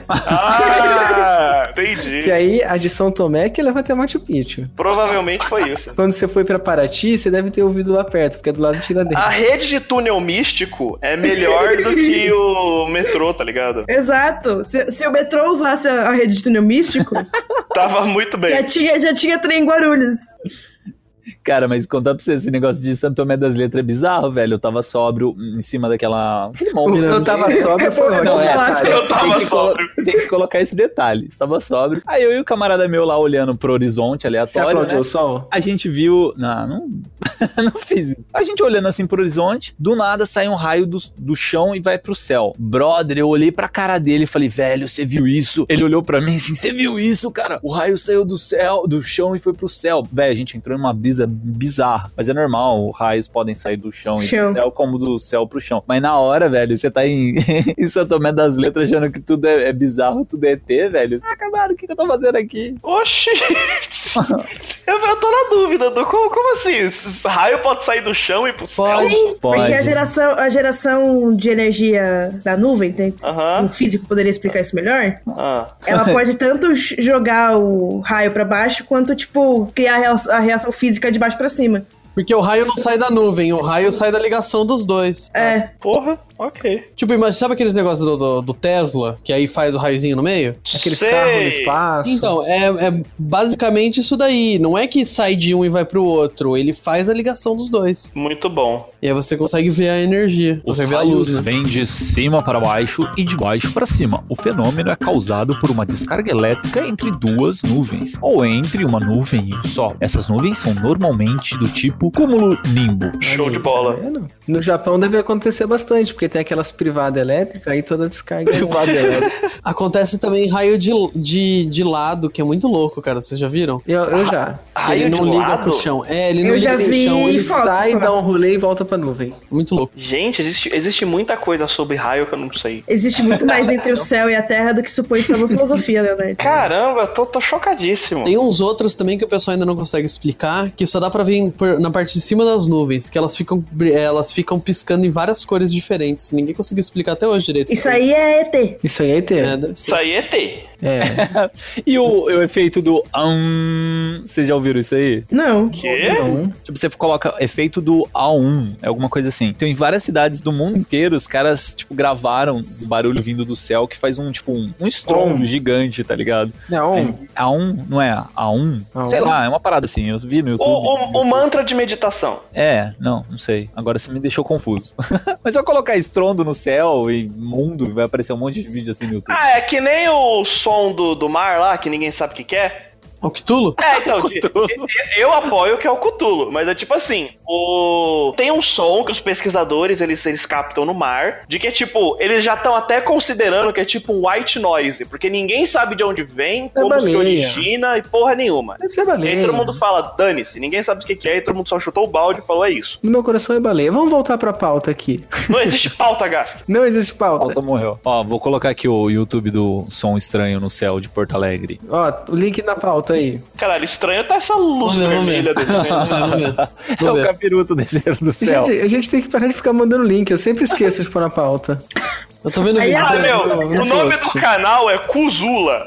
Ah, entendi. Que aí a de São Tomé que leva até Machu Picchu. Provavelmente foi isso. Quando você foi pra Paraty, você deve ter ouvido lá perto, porque é do lado de Tiradentes. A rede de túnel místico é melhor do que o metrô, tá ligado? Exato. Se, se o metrô usasse a, a rede de túnel místico, Tava muito bem. já tinha, já tinha trem em Guarulhos. Cara, mas contar pra você, esse negócio de São Tomé das Letras é bizarro, velho. Eu tava sóbrio em cima daquela... aquele monte. Eu tava sóbrio, foi Eu vou ótimo. falar cara. que Eu tava tem que, colo- sóbrio. tem que colocar esse detalhe. Estava sóbrio. Aí eu e o camarada meu lá olhando pro horizonte Você aleatório, aplaudiu né? o sol? A gente viu... Não, não, não fiz isso. A gente olhando assim pro horizonte, do nada sai um raio do, do chão e vai pro céu. Brother, eu olhei pra cara dele e falei, velho, você viu isso? Ele olhou pra mim assim, você viu isso, cara? O raio saiu do céu, do chão e foi pro céu. Velho, a gente entrou em uma brisa bizarra. Mas é normal, raios podem sair do chão, Chão. e do céu, como do céu pro chão. Mas na hora, velho, você tá em, em São Tomé das Letras achando que tudo é, é bizarro, tudo é E T, velho. Ah, cara, o que, que eu tô fazendo aqui? Oxi! eu, eu tô na dúvida do como, como assim? Esse raio pode sair do chão e pro céu? Pode. Pode. Porque a geração, a geração de energia da nuvem, tem, Aham. um físico poderia explicar isso melhor, Ah. ela pode tanto j- jogar o raio pra baixo, quanto, tipo, criar a reação, a reação física de baixo pra cima. Porque o raio não sai da nuvem, o raio sai da ligação dos dois. É. Porra, ok. Tipo, mas sabe aqueles negócios do, do, do Tesla, que aí faz o raiozinho no meio? Aqueles Sei. carros no espaço. Então, é, é basicamente isso daí. Não é que sai de um e vai pro outro, ele faz a ligação dos dois. Muito bom. E aí você consegue ver a energia, Os você vê a raios luz, né? vêm de cima para baixo e de baixo para cima. O fenômeno é causado por uma descarga elétrica entre duas nuvens, ou entre uma nuvem e o Sol. Essas nuvens são normalmente do tipo cúmulo nimbo. Show Aí, de bola. tá vendo? No Japão deve acontecer bastante, porque tem aquelas privadas elétricas, aí toda descarga elétrica. Acontece também raio de, de, de lado, que é muito louco, cara. Vocês já viram? Eu, eu já. Que Raio ele não de liga lado? pro chão. É, ele não Eu liga já pro vi chão, ele foto Sai, só. dá um rolê e volta pra nuvem. muito louco. Gente, existe, existe muita coisa sobre raio que eu não sei. Existe muito mais entre o céu e a terra do que supõe sua filosofia, Leonardo. Caramba, tô, tô chocadíssimo. Tem uns outros também que o pessoal ainda não consegue explicar, que só dá pra ver em- por- na parte de cima das nuvens, que elas ficam, bri- elas ficam piscando em várias cores diferentes. Ninguém conseguiu explicar até hoje direito. Isso aí é E T. Isso aí é E T. É, deve ser. Isso aí é T. É. E o, o efeito do um, vocês já ouviram isso aí? Não. Quê? Então, Tipo, você coloca efeito do A um, é alguma coisa assim. Então, em várias cidades do mundo inteiro, os caras, tipo, gravaram o barulho vindo do céu que faz um, tipo, um, um estrondo Um. gigante, tá ligado? não. É, A um, não é? A um? A um. Sei lá, é uma parada assim, eu vi no YouTube. O, o, o mantra de meditação. É, não, não sei. Agora você me deixou confuso. Mas se eu colocar estrondo no céu e mundo, vai aparecer um monte de vídeo assim no YouTube. Ah, é que nem o som do, do mar lá, que ninguém sabe o que, que é. O Cthulhu? É, então, de- eu apoio que é o Cthulhu, mas é tipo assim, o... tem um som que os pesquisadores, eles, eles captam no mar, de que é tipo, eles já estão até considerando que é tipo um white noise, porque ninguém sabe de onde vem, como se baleia. origina e porra nenhuma. Deve ser E baleia. aí todo mundo fala, dane-se, ninguém sabe o que, que é, e todo mundo só chutou o balde e falou, é isso. No meu coração é baleia. Vamos voltar pra pauta aqui. Não existe pauta, Gask. Não existe pauta. Falta morreu. Ó, vou colocar aqui o YouTube do Som Estranho no Céu de Porto Alegre. Ó, o link na pauta aí. Caralho, estranho tá essa luz Vamos ver, vamos vermelha ver. descendo. Vamos ver. É Vamos o ver. capiroto descendo do céu. Gente, a gente tem que parar de ficar mandando link. Eu sempre esqueço de pôr na pauta. Eu tô vendo o Aí, vídeo. Ah, Não, meu, não, não o nome fosse. do canal é Kuzula.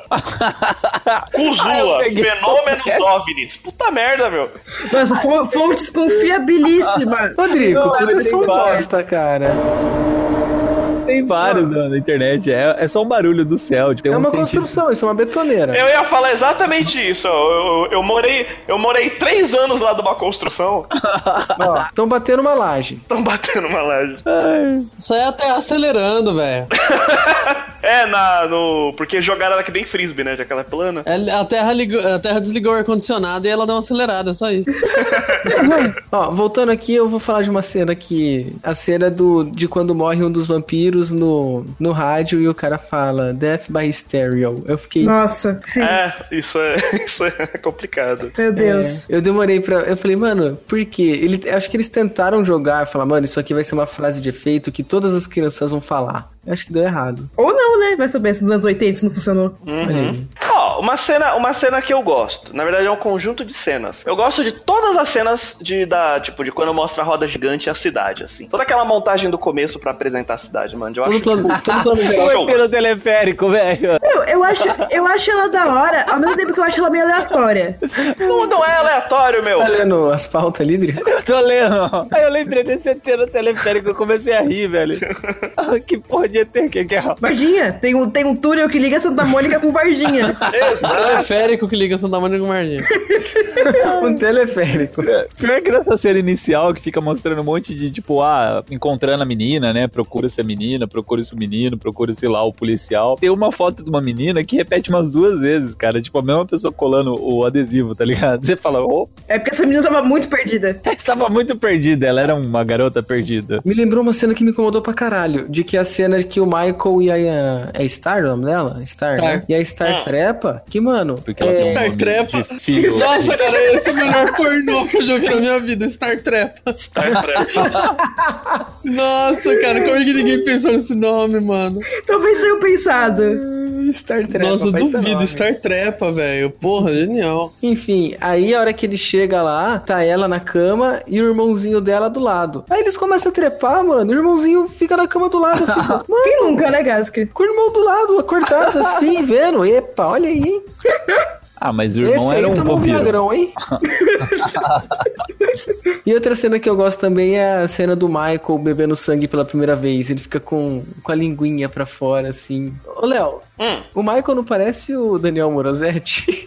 Kuzula, Ah, eu peguei. Fenômenos OVNIs. Puta merda, meu. Nossa, fo- fontes confiabilíssimas. Rodrigo, Não, tudo é Rodrigo, só vai. bosta, cara. Tem vários na, na internet. É, é só um barulho do céu. Tipo, tem É um uma cientista- construção, isso é uma betoneira. Eu ia falar exatamente isso. Eu, eu, eu morei, eu morei três anos lá de uma construção. Ó, estão batendo uma laje. Estão batendo uma laje. Isso aí é até acelerando, velho. É, na, no... porque jogaram ela que nem frisbee, né? Já que ela é plana. É, A terra, ligou, a terra desligou o ar-condicionado e ela deu uma acelerada, é só isso. Ó, voltando aqui, eu vou falar de uma cena que... A cena do, de quando morre um dos vampiros no, no rádio e o cara fala Death by Stereo. Eu fiquei... Nossa, sim. É, isso é, isso é complicado. Meu Deus. É, eu demorei pra... Eu falei, mano, por quê? Ele, acho que eles tentaram jogar, falar, mano, isso aqui vai ser uma frase de efeito que todas as crianças vão falar. Eu acho que deu errado. Ou não, né? Vai saber se nos anos oitenta isso não funcionou. Olha aí. Ó, uma cena, uma cena que eu gosto. Na verdade, é um conjunto de cenas. Eu gosto de todas as cenas de, da, tipo, de quando mostra a roda gigante e a cidade, assim. Toda aquela montagem do começo pra apresentar a cidade, mano. Eu Todo acho plano, que... todo plano geral. Show. Pelo teleférico, velho. Eu, eu, acho, eu acho ela da hora, ao mesmo tempo que eu acho ela meio aleatória. Não, não é aleatório, meu. Tá lendo as pautas ali, Dri? Eu tô lendo. Aí eu lembrei desse E T no teleférico, eu comecei a rir, velho. Ah, que porra de E T que é? Varginha, tem um, tem um túnel que liga Santa Mônica com Varginha. Exato. Teleférico que liga Santa Mônica com Varginha. Um teleférico. Pior que nessa cena inicial que fica mostrando um monte de, tipo, ah, encontrando a menina, né? Procura-se a menina, procura-se o menino, procura-se lá o policial. Tem uma foto de uma menina que repete umas duas vezes, cara. Tipo, a mesma pessoa colando o adesivo, tá ligado? Você fala, oh, É porque essa menina tava muito perdida. estava muito perdida. Ela era uma garota perdida. Me lembrou uma cena que me incomodou pra caralho. De que a cena que o Michael e a... É Star o nome dela? Star, Star. né? E a Star trepa, que, mano... Porque ela é... tem um Star nome Trepa. de filho. Nossa, cara, esse é o melhor pornô que eu já vi na minha vida, Star Trepa. Star Trek. Nossa, cara, como é que ninguém pensou nesse nome, mano? Talvez tenham pensado. Star trepa. Nossa, eu vai ter duvido, nome. Star Trepa, velho. Porra, genial. Enfim, aí a hora que ele chega lá, tá ela na cama e o irmãozinho dela do lado. Aí eles começam a trepar, mano. O irmãozinho fica na cama do lado. Fica, mano, Quem nunca, né, Gasker? com o irmão do lado, acordado assim, vendo. Epa, olha aí, hein? Ah, mas o irmão Esse aí era um tomou um vampiro. viagrão, hein? E outra cena que eu gosto também é a cena do Michael bebendo sangue pela primeira vez. Ele fica com, com a linguinha pra fora, assim. Ô, Léo, Hum. o Michael não parece o Daniel Morosetti?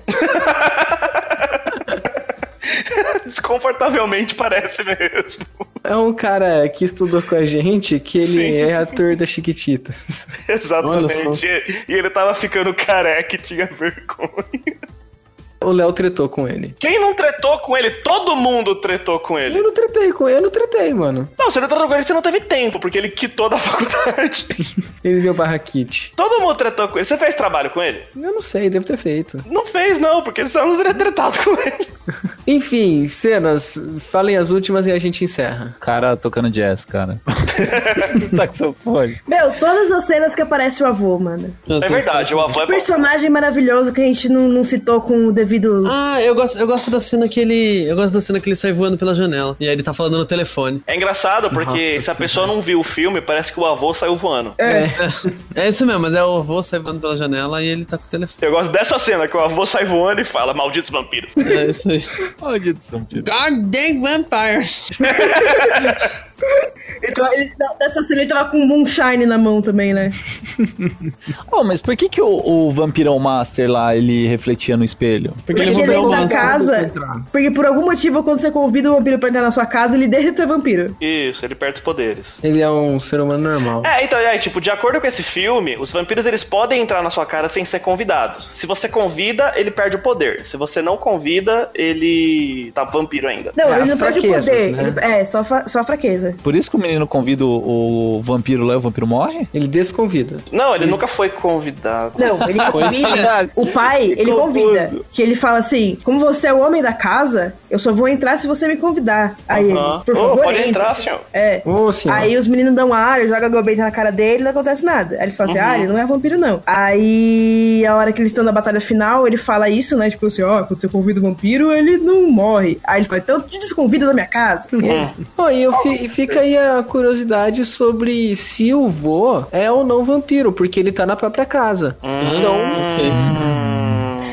Desconfortavelmente parece mesmo. É um cara que estudou com a gente, que ele Sim. é ator da Chiquititas. Exatamente. E ele tava ficando careca e tinha vergonha. O Léo tretou com ele. Quem não tretou com ele? Todo mundo tretou com ele. Eu não tretei com ele, eu não tretei, mano. Não, você não tretou com ele, você não teve tempo, porque ele quitou da faculdade. Ele deu barraquite. Todo mundo tretou com ele. Você fez trabalho com ele? Eu não sei, devo ter feito. Não fez, não, porque senão não teria tretado com ele. Enfim, cenas. Falem as últimas e a gente encerra. Cara tocando jazz, cara. Saxofone. Meu, todas as cenas que aparece o avô, mano. É verdade, o avô é bom. Personagem maravilhoso que a gente não, não citou com o devido... Ah, eu gosto, eu gosto da cena que ele. Eu gosto da cena que ele sai voando pela janela. E aí ele tá falando no telefone. É engraçado, porque Nossa se a pessoa não viu o filme, parece que o avô saiu voando. É. É isso mesmo, mas é o avô sai voando pela janela e ele tá com o telefone. Eu gosto dessa cena, que o avô sai voando e fala, malditos vampiros. É isso aí. Malditos vampiros. God dang vampires! Ele tava- ele- dessa cena ele tava com um moonshine na mão também, né? Oh, mas por que que o, o Vampirão Master lá, ele refletia no espelho? Porque Ele ele dentro roubou da uma casa, porque por algum motivo, quando você convida um vampiro pra entrar na sua casa, ele deixa de ser vampiro. Isso, ele perde os poderes. Ele é um ser humano normal. É, então, é, tipo, de acordo com esse filme, os vampiros eles podem entrar na sua casa sem ser convidados. Se você convida, ele perde o poder. Se você não convida, ele tá vampiro ainda. Não, É, ele as não perde o fraquezas, poder. né? Ele- é, só, fa- só a fraqueza. Por isso que o menino convida o, o vampiro lá e o vampiro morre? Ele desconvida. Não, ele nunca foi convidado. Não, ele convida. Verdade. O pai, ele Confuso. convida. Que ele fala assim: como você é o homem da casa, eu só vou entrar se você me convidar. Aí Aham. ele, por Ô, favor, pode entra. entrar, senhor. É. Ô, senhor. Aí os meninos dão ar, joga a gobeta na cara dele e não acontece nada. Aí eles falam assim: Uhum. ah, ele não é vampiro, não. Aí, a hora que eles estão na batalha final, ele fala isso, né? Tipo assim: ó, quando você convida o vampiro, ele não morre. Aí ele fala: então eu te desconvido da minha casa. Bom, e eu fi- e fica aí a curiosidade sobre se o vô é ou não vampiro, porque ele tá na própria casa. Então, Hum.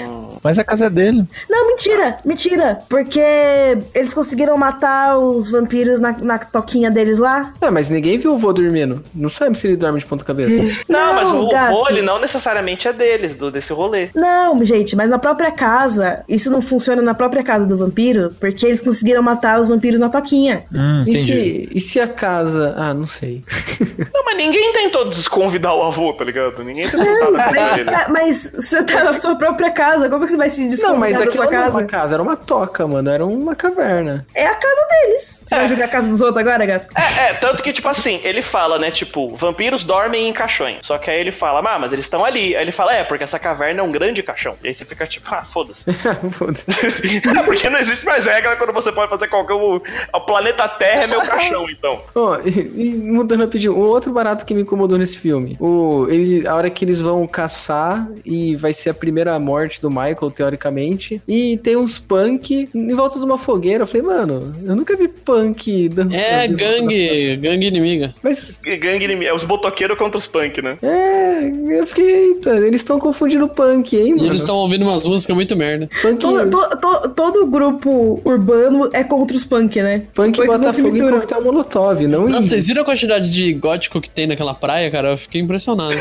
Mas a casa é dele. Não, mentira, mentira. Porque eles conseguiram matar os vampiros na, na toquinha deles lá. Ah, mas ninguém viu o vô dormindo. Não sabe se ele dorme de ponta cabeça. Não, mas o Gasco. vô, ele não necessariamente é deles, do, desse rolê. Não, gente, mas na própria casa, isso não funciona na própria casa do vampiro, porque eles conseguiram matar os vampiros na toquinha. Hum, E entendi. se, e se a casa... Ah, não sei. Não, mas ninguém tentou desconvidar o avô, tá ligado? Ninguém tentou tentar na casa Mas, dele. ca- mas você tá na sua própria casa, como que você vai se Não, desconvidar mas da aquilo sua não era casa? uma casa, era uma toca, mano. Era uma caverna. É a casa deles. Você É. vai jogar a casa dos outros agora, Gasco? É, é, tanto que, tipo assim, ele fala, né, tipo, vampiros dormem em caixões. Só que aí ele fala, ah, mas eles estão ali. Aí ele fala, é, porque essa caverna é um grande caixão. E aí você fica tipo, ah, foda-se. Foda-se. Porque não existe mais regra quando você pode fazer qualquer... O, o planeta Terra é meu caixão, então. Ó, e, e mudando rapidinho, um outro barato que me incomodou nesse filme. O, ele, a hora que eles vão caçar e vai ser a primeira morte do Michael, teoricamente. E tem uns punk em volta de uma fogueira. Eu falei, mano, eu nunca vi punk dançando. É gangue, gangue inimiga. Mas, Gangue inimigo, é os motoqueiros contra os punk, né? é, eu fiquei, eita, eles estão confundindo punk, hein, E mano? eles estão ouvindo umas músicas muito merda. Punk, Todo, to- to- todo grupo urbano é contra os punk, né? punk Os punks bota não se fogo em misturam. coquetel molotov, não Nossa, em... vocês viram a quantidade de gótico que tem naquela praia, cara? Eu fiquei impressionado.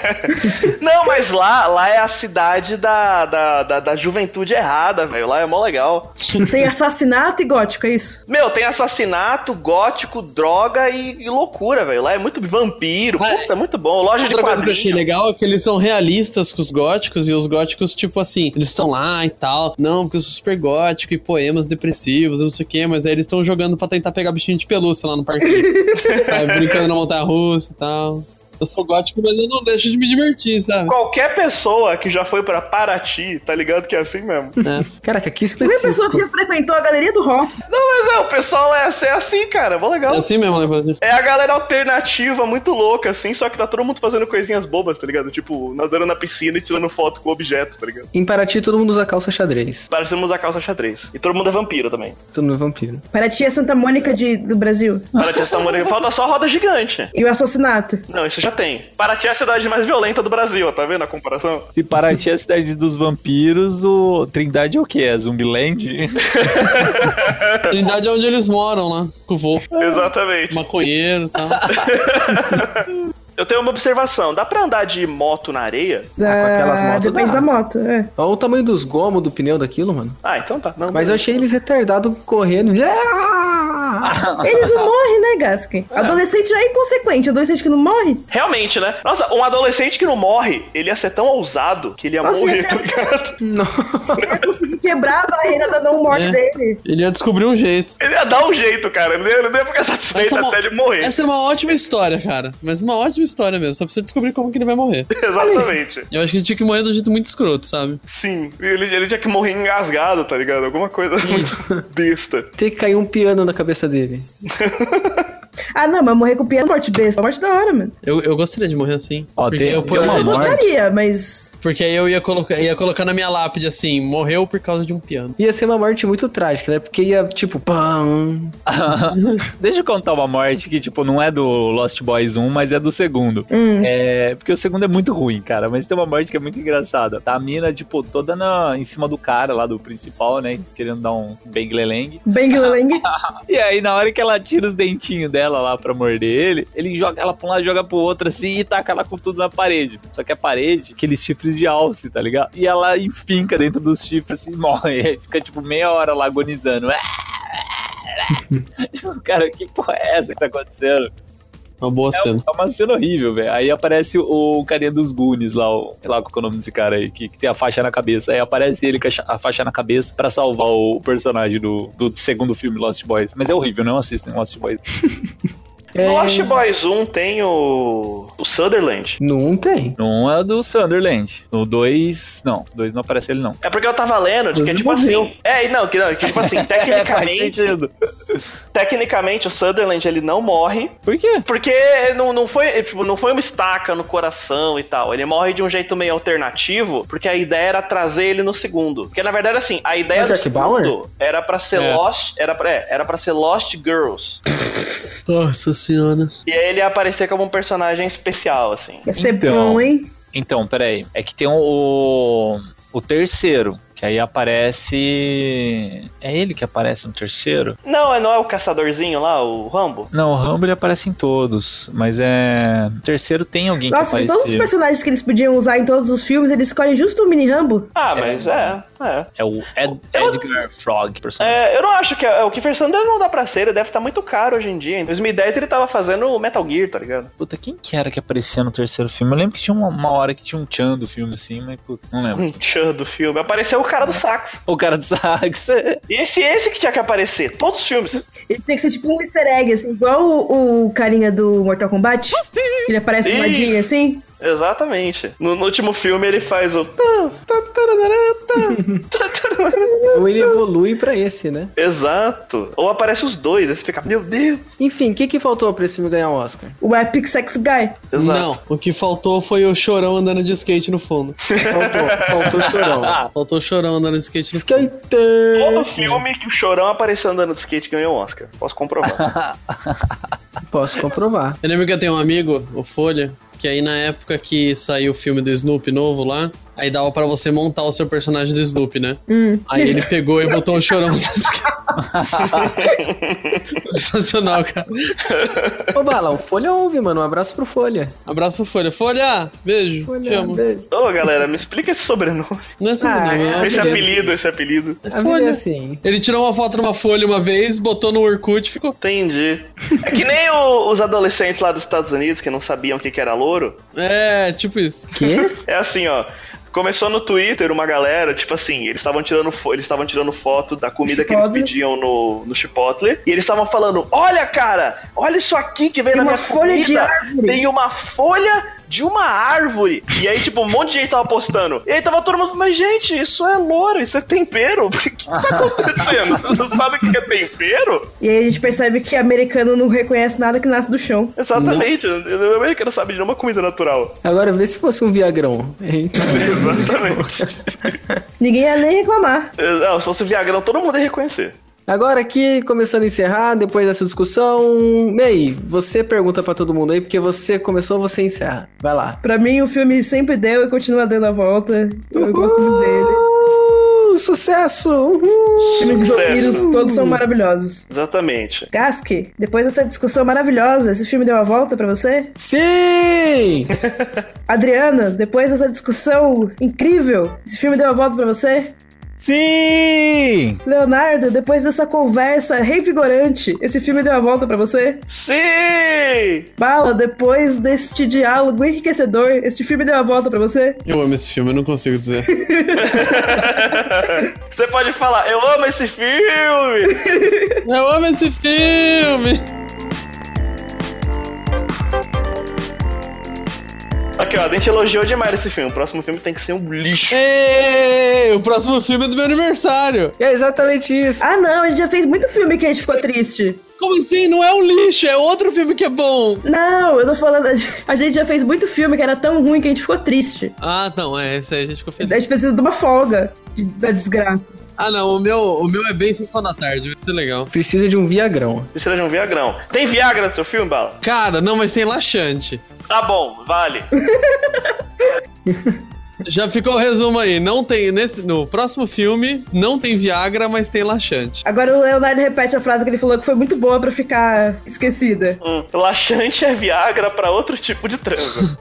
Não, mas lá, lá é a cidade da, da, da, da juventude errada, velho. Lá é mó legal. Tem assassinato e gótico, é isso? Meu, tem assassinato, gótico, droga e, e loucura, velho. Lá é muito vampiro. Ah, Puta, é muito bom. Loja de Outra coisa que eu achei quadrinhos. legal é que eles são realistas com os góticos, e os góticos, tipo assim, eles estão lá e tal. Não, porque eu sou super gótico e poemas depressivos, não sei o quê, mas aí eles estão jogando pra tentar pegar bichinho de pelúcia lá no parquinho. Aí, brincando na montanha-russa e tal. Eu sou gótico, mas eu não deixo de me divertir, sabe? Qualquer pessoa que já foi pra Paraty, tá ligado que é assim mesmo. É. Caraca, que Qualquer pessoa específico. que já frequentou a galeria do rock. Não, mas é, o pessoal é, é assim, cara. Mó legal. É assim mesmo, né? Brasil? É a galera alternativa, muito louca, assim, só que tá todo mundo fazendo coisinhas bobas, tá ligado? Tipo, nadando na piscina e tirando foto com objetos, tá ligado? Em Paraty, todo mundo usa calça xadrez. Parecemos usar calça xadrez. E todo mundo é vampiro também. Todo mundo é vampiro. Para a tia Santa Mônica de, do Brasil. Paraty é Santa falta só roda gigante. E o assassinato. Não, isso já tem. Paraty é a cidade mais violenta do Brasil, ó, tá vendo a comparação? Se Paraty é a cidade dos vampiros, o Trindade é o quê? É Zumbiland? Trindade é onde eles moram lá, com o vô. Exatamente. Maconheiro e tal. Eu tenho uma observação. Dá pra andar de moto na areia? com aquelas motos Depende dá. da moto, é. Olha o tamanho dos gomos do pneu daquilo, mano. Ah, então tá. Não, Mas eu achei eles retardados correndo. Eles não morrem, né, Gask? Adolescente já é inconsequente. Adolescente que não morre? Realmente, né? Nossa, um adolescente que não morre, ele ia ser tão ousado que ele ia Nossa, morrer, ia ser- tá ligado? Não. Ele ia conseguir quebrar a barreira da não morte É. dele. Ele ia descobrir um jeito. Ele ia dar um jeito, cara. Ele não ia, ele não ia ficar satisfeito Essa é, uma, até ele morrer. essa é uma ótima história, cara. Mas uma ótima história mesmo. Só precisa descobrir como que ele vai morrer. Exatamente. Eu acho que ele tinha que morrer de um jeito muito escroto, sabe? Sim. Ele, ele tinha que morrer engasgado, tá ligado? Alguma coisa muito besta. Tem que cair um piano na cabeça dele. Ah, não, mas morrer com o piano é morte besta. Morte da hora, mano. Eu, eu gostaria de morrer assim. Ó, porque, tem- eu, por tem uma Eu exemplo, morte. gostaria, mas... porque aí eu ia colocar, ia colocar na minha lápide assim, morreu por causa de um piano. Ia ser uma morte muito trágica, né? Porque ia, tipo, pam. Deixa eu contar uma morte que, tipo, não é do Lost Boys um, mas é do segundo. É, porque o segundo é muito ruim, cara, mas tem uma morte que é muito engraçada. Tá a mina, tipo, toda na, em cima do cara lá, do principal, né, querendo dar um bang leleng. Bang Lang. E aí, na hora que ela tira os dentinhos dela lá pra morder ele, ele joga ela pra um lado, joga pro outro, assim, e taca ela com tudo na parede. Só que a parede, aqueles chifres de alce, tá ligado? E ela enfinca dentro dos chifres, assim, e morre. E aí fica, tipo, meia hora lá agonizando. Cara, que porra é essa que tá acontecendo? Uma boa cena. É uma cena horrível, velho. Aí aparece o, o carinha dos Goonies lá, o, sei lá qual que é o nome desse cara aí, que, que tem a faixa na cabeça. Aí aparece ele com a, cha- a faixa na cabeça pra salvar o, personagem do, do segundo filme Lost Boys. Mas é horrível, não assistem Lost Boys. É... No Lost Boys um tem o. o Sutherland. Não tem. No um é do Sunderland. No dois, não. No dois não aparece ele, não. É porque eu tava lendo de que, Ele tipo morreu. assim. É, não, que, não, que tipo assim, É, faz tecnicamente. sentido. Tecnicamente, o Sutherland ele não morre. Por quê? Porque não, não, foi, tipo, não foi uma estaca no coração e tal. Ele morre de um jeito meio alternativo, porque a ideia era trazer ele no segundo. Porque, na verdade, assim, a ideia É do Jack segundo Bauer? era pra ser É. Lost. Era pra, é, era pra ser Lost Girls. Nossa senhora. E aí ele ia aparecer como um personagem especial, assim. Ia ser Então. bom, hein? Então, peraí. É que tem o, o terceiro. Que aí aparece... É ele que aparece no terceiro? Não, não é o caçadorzinho lá, o Rambo? Não, o Rambo ele aparece em todos, mas é... No terceiro tem alguém Nossa, que de aparece. todos os personagens que eles podiam usar em todos os filmes, eles escolhem justo o mini Rambo. Ah, mas é, é. É o Ed, Edgar Frog, personagem. É, eu não acho que... É, o Kiefer Sutherland não dá pra ser, ele deve estar muito caro hoje em dia. Em dois mil e dez ele tava fazendo o Metal Gear, tá ligado? Puta, quem que era que aparecia no terceiro filme? Eu lembro que tinha uma, uma hora que tinha um tchan do filme assim, mas puta, não lembro. Um tchan do filme. Apareceu o cara do sax. O cara do sax. Esse esse que tinha que aparecer, todos os filmes. Ele tem que ser tipo um easter egg, assim, igual o, o carinha do Mortal Kombat. Ele aparece com uma Isso. madinha assim. Exatamente. No, no último filme ele faz o... Ou ele evolui pra esse, né? Exato. Ou aparece os dois, aí você fica, meu Deus. Enfim, o que, que faltou pra esse filme ganhar um Oscar? O Epic Sex Guy. Exato. Não, o que faltou foi o Chorão andando de skate no fundo. Faltou, faltou chorão. Faltou o Chorão andando de skate no fundo. Skater! Todo filme que o Chorão apareceu andando de skate ganhou um Oscar. Posso comprovar. Posso comprovar. Eu lembro que eu tenho um amigo, o Folha, que aí na época que saiu o filme do Snoopy novo lá, aí dava pra você montar o seu personagem do Snoopy, né? Hum. Aí ele pegou e botou o Chorão. Sensacional, cara. Ô, Bala, o Folha ouve, mano. Um abraço pro Folha. Abraço pro Folha. Folha, beijo, te Folha, amo. beijo. Ô, galera, me explica esse sobrenome. Não é sobrenome, Ah, é Esse apelido. apelido, esse apelido. A vida é Folha. assim. Ele tirou uma foto numa folha uma vez, botou no Orkut e ficou... Entendi. É que nem o- os adolescentes lá dos Estados Unidos que não sabiam o que, que era louro. É, tipo isso. Quê? É assim, ó. Começou no Twitter uma galera, tipo assim, eles estavam tirando, fo- eles estavam tirando foto da comida que eles Chipotle. pediam no, no Chipotle. E eles estavam falando: olha, cara, olha isso aqui que veio Tem na uma minha folha comida. de árvore." Tem uma folha de uma árvore. E aí, tipo, um monte de gente tava postando. E aí tava todo mundo falando: mas, gente, isso é louro, isso é tempero. O que que tá acontecendo? Vocês não sabem o que é tempero? E aí a gente percebe que americano não reconhece nada que nasce do chão. Exatamente. O americano sabe de nenhuma comida natural. Agora vê se fosse um Viagrão. Hein? Exatamente. Ninguém ia nem reclamar. Não, se fosse Viagrão, todo mundo ia reconhecer. Agora aqui, começando a encerrar, depois dessa discussão... Mei, você pergunta pra todo mundo aí, porque você começou, você encerra. Vai lá. Pra mim, o filme sempre deu e continua dando a volta. Eu gosto muito dele. Uh, sucesso! Uhul. Filmes de Sucesso. vampiros todos são maravilhosos. Exatamente. Gask, depois dessa discussão maravilhosa, esse filme deu a volta pra você? Sim! Adriana, depois dessa discussão incrível, esse filme deu a volta pra você? Sim! Leonardo, depois dessa conversa revigorante, esse filme deu a volta pra você? Sim! Bala, depois deste diálogo enriquecedor, este filme deu a volta pra você? Eu amo esse filme, eu não consigo dizer. Você pode falar, eu amo esse filme! Eu amo esse filme! Aqui, ó, a gente elogiou demais esse filme. O próximo filme tem que ser um lixo. Ei, o próximo filme é do meu aniversário. É exatamente isso. Ah não, a gente já fez muito filme que a gente ficou triste. Como assim? Não é um lixo, é outro filme que é bom. Não, eu tô falando, a gente já fez muito filme que era tão ruim que a gente ficou triste. Ah, não, é, esse aí a gente ficou A feliz. gente precisa de uma folga de- da desgraça. Ah, não, o meu, o meu é bem sessão da tarde, vai ser legal. Precisa de um Viagrão. Precisa de um Viagrão. Tem Viagra no seu filme, Bala? Cara, não, mas tem laxante. Tá bom, vale. Já ficou o resumo aí. Não tem, nesse, no próximo filme, não tem Viagra, mas tem laxante. Agora o Leonardo repete a frase que ele falou que foi muito boa pra ficar esquecida. Hum, laxante é Viagra pra outro tipo de transa.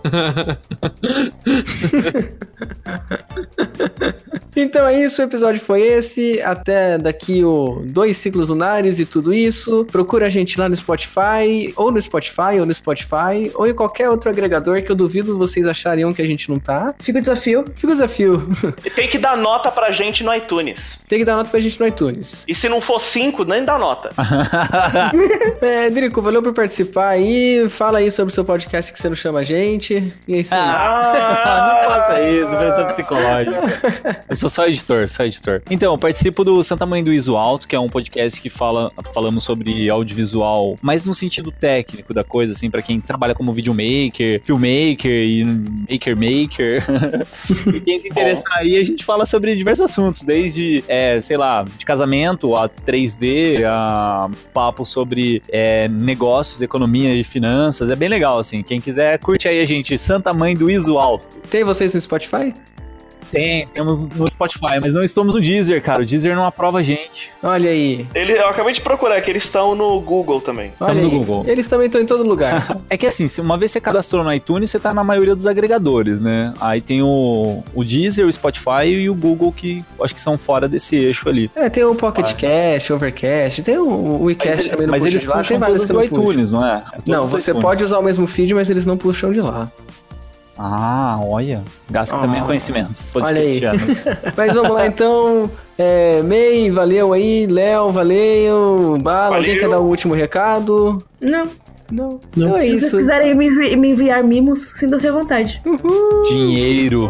Então é isso, o episódio foi esse. Até daqui o dois ciclos lunares e tudo isso. Procura a gente lá no Spotify, ou no Spotify, ou no Spotify, ou em qualquer outro agregador que eu duvido vocês achariam que a gente não tá. Fica o desafio. Fica o desafio. E tem que dar nota pra gente no iTunes. Tem que dar nota pra gente no iTunes. E se não for cinco, nem dá nota. É, Drico, valeu por participar aí. Fala aí sobre o seu podcast que você não chama a gente. E é isso aí. Ah, não faça isso, pressão psicológica. Eu sou só editor, só editor. Então, eu participo do Santa Mãe do Iso Alto, que é um podcast que fala, falamos sobre audiovisual, mas no sentido técnico da coisa, assim, pra quem trabalha como videomaker, filmmaker e maker maker. E quem se interessar aí, a gente fala sobre diversos assuntos, desde, é, sei lá, de casamento a três D, a papo sobre é, negócios, economia e finanças. É bem legal, assim. Quem quiser, curte aí a gente, Santa Mãe do Iso Alto. Tem vocês no Spotify? Tem, temos no Spotify, mas não estamos no Deezer, cara. O Deezer não aprova a gente. Olha aí. Ele, eu acabei de procurar que eles estão no Google também. Olha Estamos no aí. Google. Eles também estão em todo lugar. É que assim, se uma vez você cadastrou no iTunes, você tá na maioria dos agregadores, né? Aí tem o, o Deezer, o Spotify e o Google, que acho que são fora desse eixo ali. É, tem o Pocket Cast, Overcast, tem o, o WeCast também no Mas eles de lá, tem puxam vários todos que do não puxam. iTunes, não é? É todos Não, do você iTunes. pode usar o mesmo feed, mas eles não puxam de lá. Ah, olha. Gasca Ah. também é conhecimentos. Olha aí. podcastianos. Mas vamos lá então. É, May, valeu aí. Léo, valeu. Bala, alguém Valeu. quer dar o último recado? Não. Não. Não. Então é Se vocês isso. quiserem me, envi- me enviar mimos, sintam-se à vontade. Dinheiro.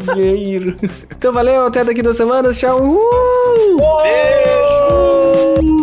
Dinheiro. Então valeu, até daqui duas semanas. Tchau. Uhul! Beijo!